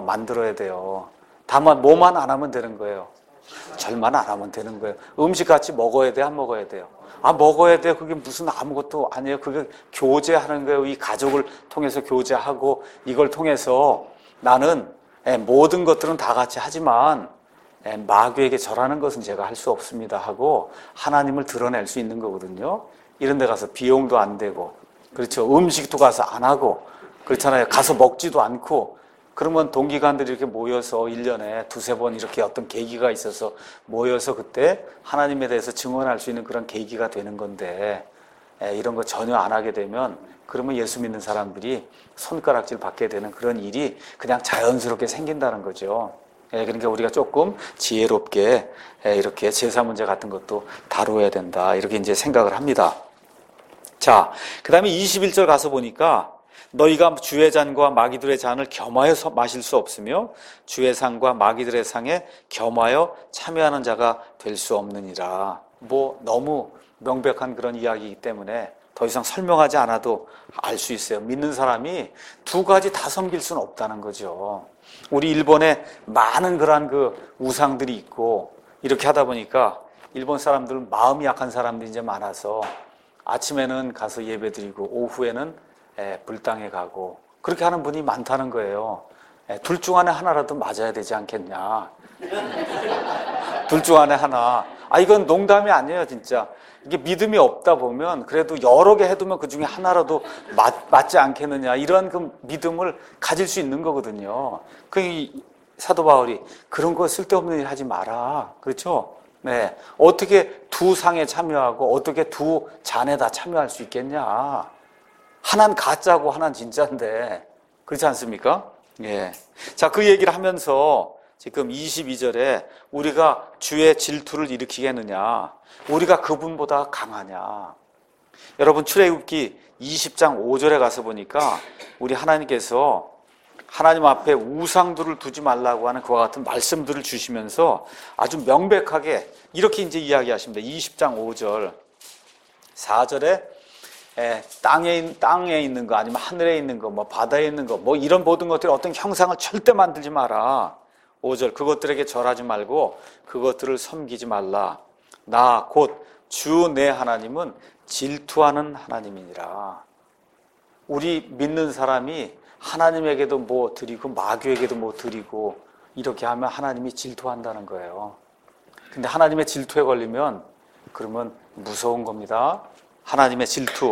돼요. 다만 뭐만 안 하면 되는 거예요. 절만 안 하면 되는 거예요. 음식 같이 먹어야 돼, 안 먹어야 돼요? 먹어야 돼요. 그게 무슨 아무것도 아니에요. 그게 교제하는 거예요. 이 가족을 통해서 교제하고, 이걸 통해서 나는 모든 것들은 다 같이 하지만 마귀에게 절하는 것은 제가 할 수 없습니다 하고 하나님을 드러낼 수 있는 거거든요. 이런 데 가서 비용도 안 되고, 그렇죠, 음식도 가서 안 하고, 그렇잖아요. 가서 먹지도 않고. 그러면 동기관들이 이렇게 모여서 1년에 두세 번 이렇게 어떤 계기가 있어서 모여서 그때 하나님에 대해서 증언할 수 있는 그런 계기가 되는 건데, 이런 거 전혀 안 하게 되면 그러면 예수 믿는 사람들이 손가락질 받게 되는 그런 일이 그냥 자연스럽게 생긴다는 거죠. 그러니까 우리가 조금 지혜롭게 이렇게 제사 문제 같은 것도 다루어야 된다, 이렇게 이제 생각을 합니다. 자, 그 다음에 21절 가서 보니까 너희가 주의 잔과 마귀들의 잔을 겸하여 마실 수 없으며 주의 상과 마귀들의 상에 겸하여 참여하는 자가 될 수 없느니라. 뭐 너무 명백한 그런 이야기이기 때문에 더 이상 설명하지 않아도 알 수 있어요. 믿는 사람이 두 가지 다 섬길 수는 없다는 거죠. 우리 일본에 많은 그러한 그 우상들이 있고 이렇게 하다 보니까 일본 사람들은 마음이 약한 사람들이 이제 많아서 아침에는 가서 예배 드리고 오후에는 불당에 가고 그렇게 하는 분이 많다는 거예요. 둘 중 안에 하나라도 맞아야 되지 않겠냐. 둘 중 안에 하나. 이건 농담이 아니에요, 진짜. 이게 믿음이 없다 보면 그래도 여러 개 해두면 그 중에 하나라도 맞지 않겠느냐. 이런 그 믿음을 가질 수 있는 거거든요. 사도 바울이 그런 거 쓸데없는 일 하지 마라. 그렇죠? 네. 어떻게 두 상에 참여하고 어떻게 두 잔에 다 참여할 수 있겠냐. 하나는 가짜고 하나는 진짜인데. 그렇지 않습니까? 예. 자, 그 얘기를 하면서 지금 22절에 우리가 주의 질투를 일으키겠느냐, 우리가 그분보다 강하냐. 여러분, 출애굽기 20장 5절에 가서 보니까 우리 하나님께서 하나님 앞에 우상들을 두지 말라고 하는 그와 같은 말씀들을 주시면서 아주 명백하게 이렇게 이제 이야기하십니다. 20장 5절 4절에 땅에 있는 거, 아니면 하늘에 있는 거, 뭐 바다에 있는 거, 뭐 이런 모든 것들이 어떤 형상을 절대 만들지 마라. 5절 그것들에게 절하지 말고 그것들을 섬기지 말라. 나 곧 주 내 하나님은 질투하는 하나님이니라. 우리 믿는 사람이 하나님에게도 뭐 드리고 마귀에게도 뭐 드리고 이렇게 하면 하나님이 질투한다는 거예요. 근데 하나님의 질투에 걸리면 그러면 무서운 겁니다. 하나님의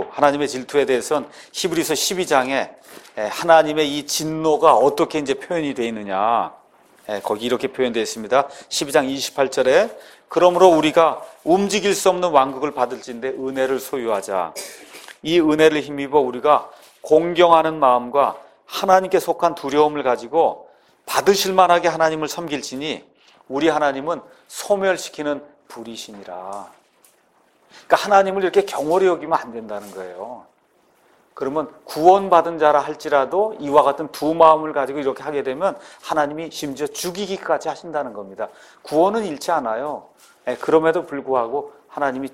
질투에 대해서는 히브리서 12장에 하나님의 이 진노가 어떻게 이제 표현이 되어 있느냐, 거기 이렇게 표현되어 있습니다. 12장 28절에 그러므로 우리가 움직일 수 없는 왕국을 받을진대 은혜를 소유하자. 이 은혜를 힘입어 우리가 공경하는 마음과 하나님께 속한 두려움을 가지고 받으실 만하게 하나님을 섬길지니 우리 하나님은 소멸시키는 불이시니라. 그러니까 하나님을 이렇게 경홀히 여기면 안 된다는 거예요. 그러면 구원받은 자라 할지라도 이와 같은 두 마음을 가지고 이렇게 하게 되면 하나님이 심지어 죽이기까지 하신다는 겁니다. 구원은 잃지 않아요. 그럼에도 불구하고 하나님이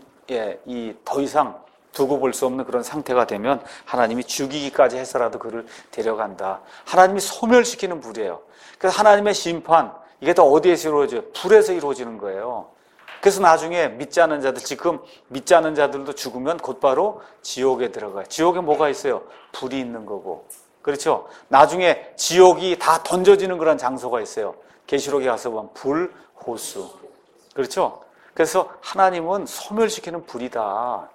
더 이상 두고 볼 수 없는 그런 상태가 되면 하나님이 죽이기까지 해서라도 그를 데려간다. 하나님이 소멸시키는 불이에요. 그래서 하나님의 심판, 이게 또 어디에서 이루어져요? 불에서 이루어지는 거예요. 그래서 나중에 믿지 않는 자들, 지금 믿지 않는 자들도 죽으면 곧바로 지옥에 들어가요. 지옥에 뭐가 있어요? 불이 있는 거고. 그렇죠? 나중에 지옥이 다 던져지는 그런 장소가 있어요. 계시록에 가서 보면 불, 호수. 그렇죠? 그래서 하나님은 소멸시키는 불이다.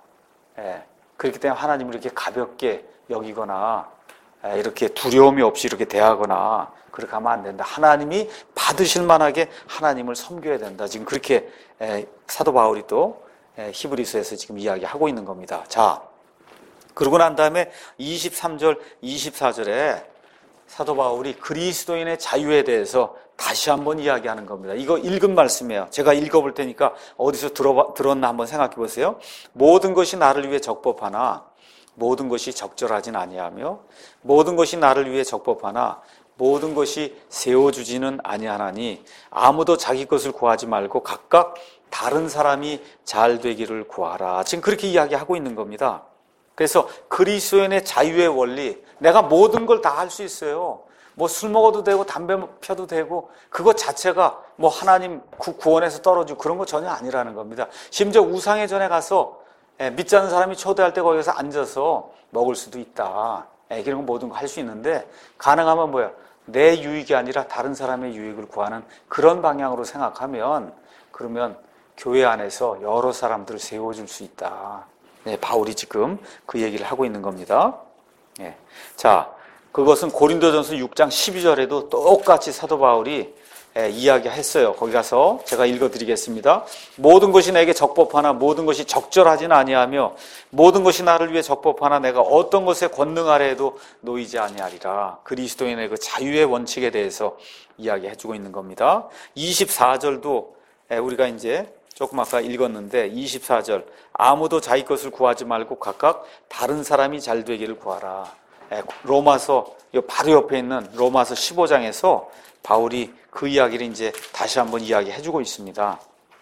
그렇기 때문에 하나님을 이렇게 가볍게 여기거나 이렇게 두려움이 없이 이렇게 대하거나 그렇게 하면 안 된다. 하나님이 받으실 만하게 하나님을 섬겨야 된다. 지금 그렇게 사도 바울이 또 히브리서에서 지금 이야기하고 있는 겁니다. 자, 그러고 난 다음에 23절, 24절에 사도 바울이 그리스도인의 자유에 대해서 다시 한번 이야기하는 겁니다. 이거 읽은 말씀이에요. 제가 읽어볼 테니까 어디서 들었나 한번 생각해 보세요. 모든 것이 나를 위해 적법하나 모든 것이 적절하진 아니하며 모든 것이 나를 위해 적법하나 모든 것이 세워주지는 아니하나니 아무도 자기 것을 구하지 말고 각각 다른 사람이 잘 되기를 구하라. 지금 그렇게 이야기하고 있는 겁니다. 그래서 그리스도인의 자유의 원리, 내가 모든 걸 다 할 수 있어요. 뭐 술 먹어도 되고 담배 펴도 되고 그것 자체가 뭐 하나님 구원에서 떨어지고 그런 거 전혀 아니라는 겁니다. 심지어 우상의 전에 가서 믿지 않는 사람이 초대할 때 거기서 앉아서 먹을 수도 있다. 이런 거 모든 거 할 수 있는데 가능하면 뭐야? 내 유익이 아니라 다른 사람의 유익을 구하는 그런 방향으로 생각하면 그러면 교회 안에서 여러 사람들을 세워줄 수 있다. 바울이 지금 그 얘기를 하고 있는 겁니다. 자, 그것은 고린도전서 6장 12절에도 똑같이 사도 바울이 이야기했어요. 거기 가서 제가 읽어드리겠습니다. 모든 것이 내게 적법하나 모든 것이 적절하지는 아니하며 모든 것이 나를 위해 적법하나 내가 어떤 것에 권능하려 해도 놓이지 아니하리라. 그리스도인의 그 자유의 원칙에 대해서 이야기해주고 있는 겁니다. 24절도 우리가 이제 조금 아까 읽었는데 24절 아무도 자기 것을 구하지 말고 각각 다른 사람이 잘 되기를 구하라. 로마서 바로 옆에 있는 로마서 15장에서 바울이 그 이야기를 이제 다시 한번 이야기해주고 있습니다.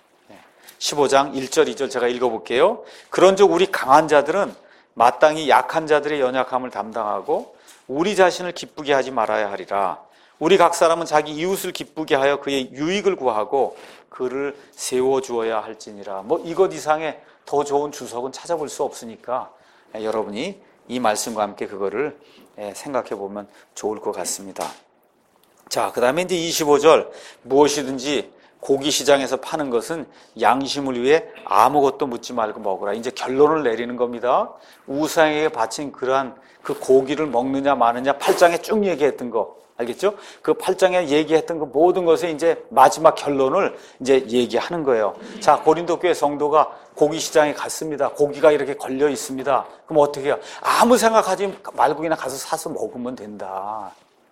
15장 1절 2절 제가 읽어볼게요. 그런즉 우리 강한 자들은 마땅히 약한 자들의 연약함을 담당하고 우리 자신을 기쁘게 하지 말아야 하리라. 우리 각 사람은 자기 이웃을 기쁘게 하여 그의 유익을 구하고 그를 세워주어야 할지니라. 뭐 이것 이상의 더 좋은 주석은 찾아볼 수 없으니까 여러분이 이 말씀과 함께 그거를 생각해 보면 좋을 것 같습니다. 자, 그 다음에 이제 25절, 무엇이든지 고기 시장에서 파는 것은 양심을 위해 아무것도 묻지 말고 먹으라. 이제 결론을 내리는 겁니다. 우상에게 바친 그러한 그 고기를 먹느냐 마느냐 8장에 쭉 얘기했던 거. 알겠죠? 그 8장에 얘기했던 그 모든 것의 이제 마지막 결론을 이제 얘기하는 거예요. 자, 고린도 교회 성도가 고기 시장에 갔습니다. 고기가 이렇게 걸려 있습니다. 그럼 어떻게 해요? 아무 생각하지 말고 그냥 가서 사서 먹으면 된다.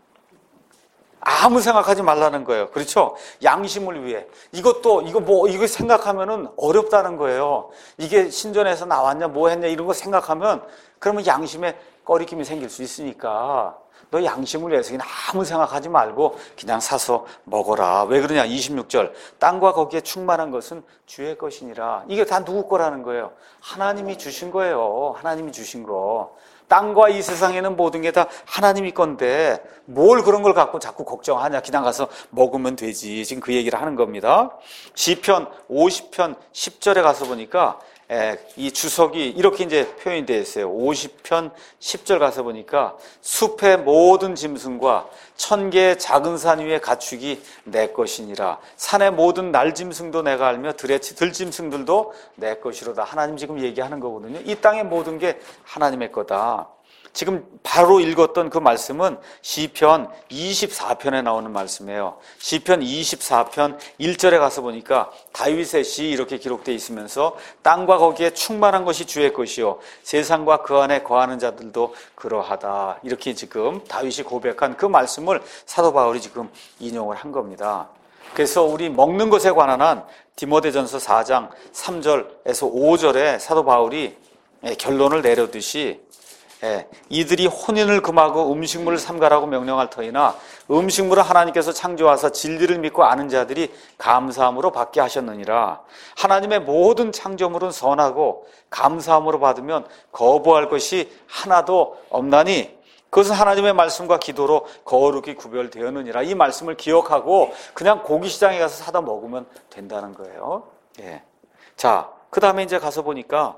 아무 생각하지 말라는 거예요. 그렇죠? 양심을 위해. 이거 생각하면은 어렵다는 거예요. 이게 신전에서 나왔냐, 뭐 했냐, 이런 거 생각하면 그러면 양심에 꺼리낌이 생길 수 있으니까 너 양심을 위해서 그냥 아무 생각하지 말고 그냥 사서 먹어라. 왜 그러냐? 26절. 땅과 거기에 충만한 것은 주의 것이니라. 이게 다 누구 거라는 거예요? 하나님이 주신 거예요. 하나님이 주신 거. 땅과 이 세상에는 모든 게 다 하나님이 건데 뭘 그런 걸 갖고 자꾸 걱정하냐. 그냥 가서 먹으면 되지. 지금 그 얘기를 하는 겁니다. 시편 50편 10절에 가서 보니까 이 주석이 이렇게 이제 표현이 되어 있어요. 50편 10절 가서 보니까 숲의 모든 짐승과 1000개의 작은 산 위의 가축이 내 것이니라. 산의 모든 날짐승도 내가 알며 들짐승들도 내 것이로다. 하나님 지금 얘기하는 거거든요. 이 땅의 모든 게 하나님의 거다. 지금 바로 읽었던 그 말씀은 시편 24편에 나오는 말씀이에요. 시편 24편 1절에 가서 보니까 다윗의 시 이렇게 기록되어 있으면서 땅과 거기에 충만한 것이 주의 것이요 세상과 그 안에 거하는 자들도 그러하다. 이렇게 지금 다윗이 고백한 그 말씀을 사도 바울이 지금 인용을 한 겁니다. 그래서 우리 먹는 것에 관한 한 디모데전서 4장 3절에서 5절에 사도 바울이 결론을 내려듯이 이들이 혼인을 금하고 음식물을 삼가라고 명령할 터이나 음식물은 하나님께서 창조하사 진리를 믿고 아는 자들이 감사함으로 받게 하셨느니라. 하나님의 모든 창조물은 선하고 감사함으로 받으면 거부할 것이 하나도 없나니 그것은 하나님의 말씀과 기도로 거룩히 구별되었느니라. 이 말씀을 기억하고 그냥 고기시장에 가서 사다 먹으면 된다는 거예요. 자, 그 다음에 이제 가서 보니까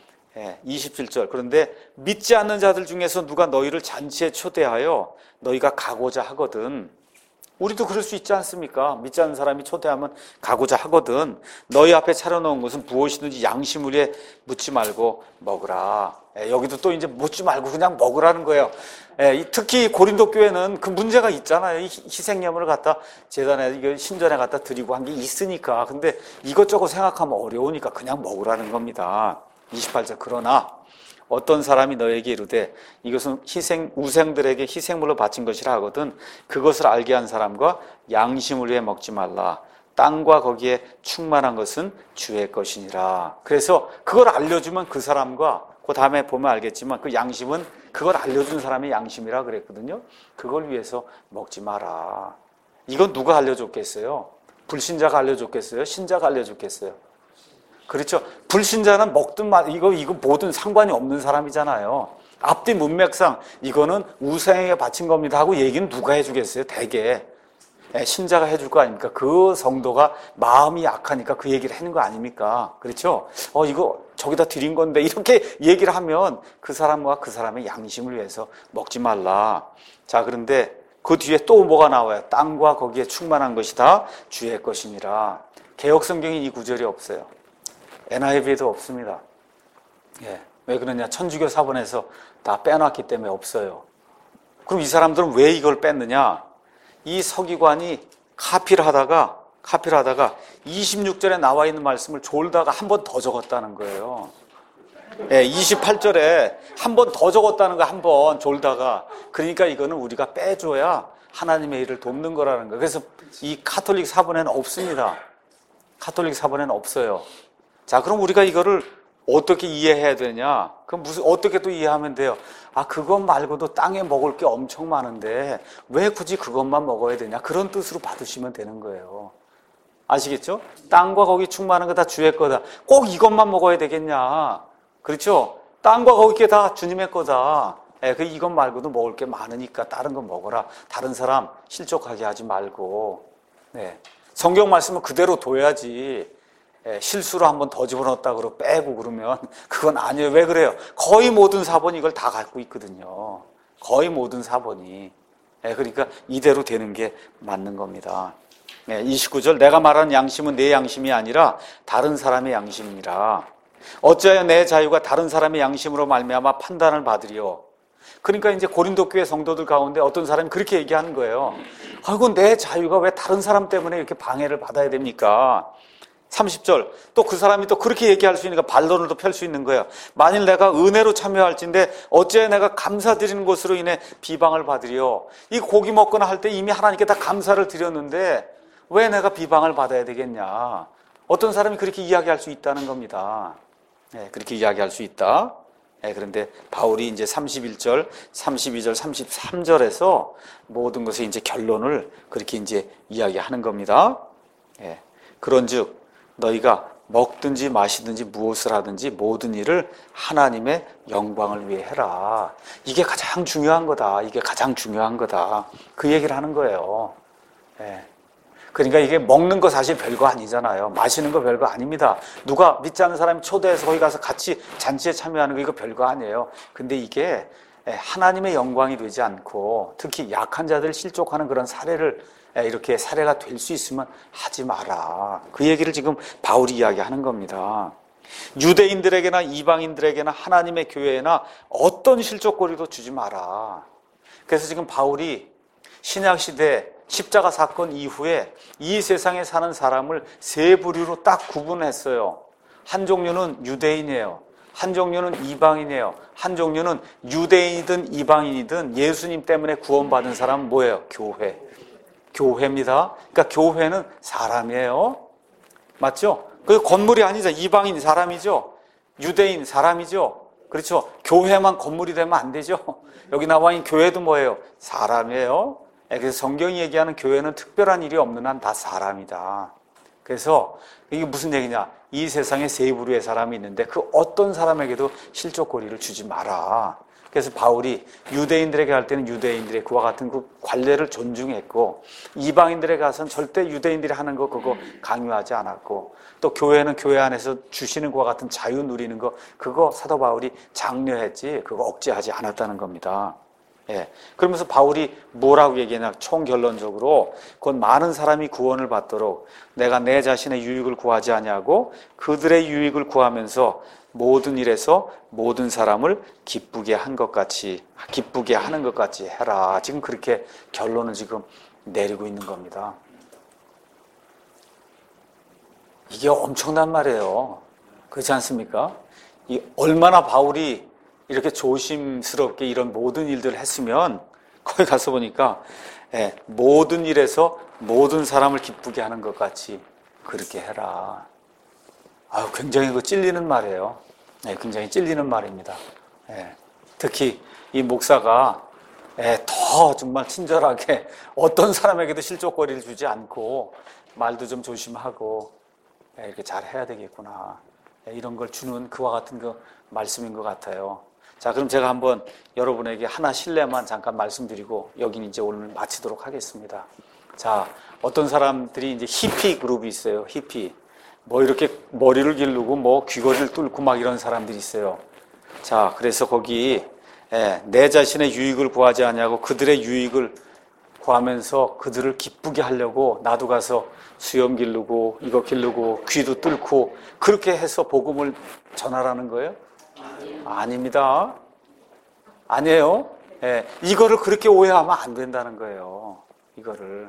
27절. 그런데 믿지 않는 자들 중에서 누가 너희를 잔치에 초대하여 너희가 가고자 하거든. 우리도 그럴 수 있지 않습니까? 믿지 않는 사람이 초대하면 가고자 하거든. 너희 앞에 차려놓은 것은 무엇이든지 양심을 위해 묻지 말고 먹으라. 여기도 또 이제 묻지 말고 그냥 먹으라는 거예요. 특히 고린도 교회는 그 문제가 있잖아요. 희생예물을 갖다 제단에 신전에 갖다 드리고 한 게 있으니까. 근데 이것저것 생각하면 어려우니까 그냥 먹으라는 겁니다. 28절. 그러나 어떤 사람이 너에게 이르되 이것은 우생들에게 희생물로 바친 것이라 하거든 그것을 알게 한 사람과 양심을 위해 먹지 말라. 땅과 거기에 충만한 것은 주의 것이니라. 그래서 그걸 알려주면 그 사람과 그 다음에 보면 알겠지만 그 양심은 그걸 알려준 사람의 양심이라 그랬거든요. 그걸 위해서 먹지 마라. 이건 누가 알려줬겠어요? 불신자가 알려줬겠어요? 신자가 알려줬겠어요? 그렇죠. 불신자는 먹든 이거 뭐든 상관이 없는 사람이잖아요. 앞뒤 문맥상 이거는 우상에게 바친 겁니다 하고 얘기는 누가 해주겠어요? 대개 신자가 해줄 거 아닙니까? 그 성도가 마음이 약하니까 그 얘기를 하는 거 아닙니까? 그렇죠. 이거 저기다 드린 건데 이렇게 얘기를 하면 그 사람과 그 사람의 양심을 위해서 먹지 말라. 자, 그런데 그 뒤에 또 뭐가 나와요? 땅과 거기에 충만한 것이 다 주의 것이니라. 개역성경에 이 구절이 없어요. NIV에도 없습니다. 왜 그러냐? 천주교 사본에서 다 빼놨기 때문에 없어요. 그럼 이 사람들은 왜 이걸 뺐느냐? 이 서기관이 카피를 하다가 26절에 나와 있는 말씀을 졸다가 한 번 더 적었다는 거예요. 28절에 한 번 더 적었다는 거, 한 번 졸다가. 그러니까 이거는 우리가 빼줘야 하나님의 일을 돕는 거라는 거예요. 그래서 이 카톨릭 사본에는 없습니다. 카톨릭 사본에는 없어요. 자, 그럼 우리가 이거를 어떻게 이해해야 되냐? 그럼 어떻게 또 이해하면 돼요? 그것 말고도 땅에 먹을 게 엄청 많은데 왜 굳이 그것만 먹어야 되냐? 그런 뜻으로 받으시면 되는 거예요. 아시겠죠? 땅과 거기 충만한 거 다 주의 거다. 꼭 이것만 먹어야 되겠냐? 그렇죠? 땅과 거기 게 다 주님의 거다. 이것 말고도 먹을 게 많으니까 다른 거 먹어라. 다른 사람 실족하게 하지 말고. 성경 말씀은 그대로 둬야지. 실수로 한 번 더 집어넣었다 그러고 빼고 그러면 그건 아니에요. 왜 그래요? 거의 모든 사본이 이걸 다 갖고 있거든요. 거의 모든 사본이. 그러니까 이대로 되는 게 맞는 겁니다. 29절, 내가 말하는 양심은 내 양심이 아니라 다른 사람의 양심이라. 어찌하여 내 자유가 다른 사람의 양심으로 말미암아 판단을 받으리요. 그러니까 이제 고린도 교회 성도들 가운데 어떤 사람이 그렇게 얘기하는 거예요. 아이고, 내 자유가 왜 다른 사람 때문에 이렇게 방해를 받아야 됩니까? 30절, 또 그 사람이 또 그렇게 얘기할 수 있으니까 반론을 또 펼 수 있는 거예요. 만일 내가 은혜로 참여할진데 어찌하여 내가 감사드리는 것으로 인해 비방을 받으리요. 이 고기 먹거나 할 때 이미 하나님께 다 감사를 드렸는데 왜 내가 비방을 받아야 되겠냐. 어떤 사람이 그렇게 이야기할 수 있다는 겁니다. 그렇게 이야기할 수 있다. 그런데 바울이 이제 31절, 32절, 33절에서 모든 것의 이제 결론을 그렇게 이제 이야기하는 겁니다. 그런즉 너희가 먹든지 마시든지 무엇을 하든지 모든 일을 하나님의 영광을 위해 해라. 이게 가장 중요한 거다. 이게 가장 중요한 거다. 그 얘기를 하는 거예요. 그러니까 이게 먹는 거 사실 별거 아니잖아요. 마시는 거 별거 아닙니다. 누가 믿지 않는 사람이 초대해서 거기 가서 같이 잔치에 참여하는 거 이거 별거 아니에요. 근데 이게 하나님의 영광이 되지 않고 특히 약한 자들을 실족하는 그런 사례를 이렇게 사례가 될 수 있으면 하지 마라. 그 얘기를 지금 바울이 이야기하는 겁니다. 유대인들에게나 이방인들에게나 하나님의 교회에나 어떤 실족거리도 주지 마라. 그래서 지금 바울이 신약시대 십자가 사건 이후에 이 세상에 사는 사람을 세 부류로 딱 구분했어요. 한 종류는 유대인이에요. 한 종류는 이방인이에요. 한 종류는 유대인이든 이방인이든 예수님 때문에 구원받은 사람은 뭐예요? 교회. 교회입니다. 그러니까 교회는 사람이에요. 맞죠? 그 건물이 아니죠. 이방인 사람이죠. 유대인 사람이죠. 그렇죠? 교회만 건물이 되면 안 되죠. 여기 나와 있는 교회도 뭐예요? 사람이에요. 그래서 성경이 얘기하는 교회는 특별한 일이 없는 한 다 사람이다. 그래서 이게 무슨 얘기냐? 이 세상에 세 부류의 사람이 있는데 그 어떤 사람에게도 실족거리를 주지 마라. 그래서 바울이 유대인들에게 할 때는 유대인들의 그와 같은 그 관례를 존중했고 이방인들에게 가서는 절대 유대인들이 하는 거 그거 강요하지 않았고 또 교회는 교회 안에서 주시는 그와 같은 자유 누리는 거 그거 사도 바울이 장려했지 그거 억제하지 않았다는 겁니다. 그러면서 바울이 뭐라고 얘기하냐 총결론적으로 곧 많은 사람이 구원을 받도록 내가 내 자신의 유익을 구하지 아니하고 그들의 유익을 구하면서 모든 일에서 모든 사람을 기쁘게 한 것 같이 기쁘게 하는 것 같이 해라. 지금 그렇게 결론을 지금 내리고 있는 겁니다. 이게 엄청난 말이에요. 그렇지 않습니까? 얼마나 바울이 이렇게 조심스럽게 이런 모든 일들을 했으면 거기 가서 보니까 모든 일에서 모든 사람을 기쁘게 하는 것 같이 그렇게 해라. 굉장히 찔리는 말이에요. 굉장히 찔리는 말입니다. 특히 이 목사가 더 정말 친절하게 어떤 사람에게도 실족거리를 주지 않고 말도 좀 조심하고 이렇게 잘 해야 되겠구나. 이런 걸 주는 그와 같은 그 말씀인 것 같아요. 자, 그럼 제가 한번 여러분에게 하나 실례만 잠깐 말씀드리고 여기는 이제 오늘 마치도록 하겠습니다. 자, 어떤 사람들이 이제 히피 그룹이 있어요. 히피. 뭐 이렇게 머리를 기르고 뭐 귀걸이를 뚫고 막 이런 사람들이 있어요. 자, 그래서 거기 내 자신의 유익을 구하지 않냐고 그들의 유익을 구하면서 그들을 기쁘게 하려고 나도 가서 수염 기르고 이거 기르고 귀도 뚫고 그렇게 해서 복음을 전하라는 거예요? 아닙니다. 아니에요. 이거를 그렇게 오해하면 안 된다는 거예요. 이거를.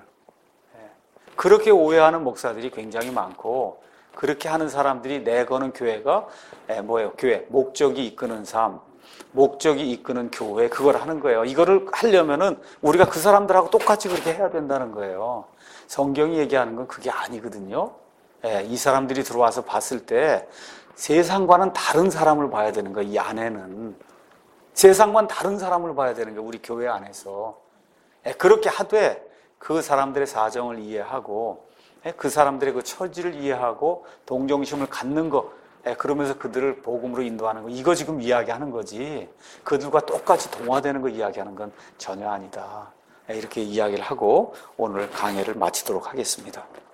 그렇게 오해하는 목사들이 굉장히 많고 그렇게 하는 사람들이 내거는 교회가 뭐예요? 교회. 목적이 이끄는 삶. 목적이 이끄는 교회. 그걸 하는 거예요. 이거를 하려면은 우리가 그 사람들하고 똑같이 그렇게 해야 된다는 거예요. 성경이 얘기하는 건 그게 아니거든요. 이 사람들이 들어와서 봤을 때 세상과는 다른 사람을 봐야 되는 거예요. 이 안에는. 세상과는 다른 사람을 봐야 되는 거예요. 우리 교회 안에서. 그렇게 하되 그 사람들의 사정을 이해하고 그 사람들의 그 처지를 이해하고 동정심을 갖는 거 그러면서 그들을 복음으로 인도하는 거 이거 지금 이야기하는 거지 그들과 똑같이 동화되는 거 이야기하는 건 전혀 아니다. 이렇게 이야기를 하고 오늘 강의를 마치도록 하겠습니다.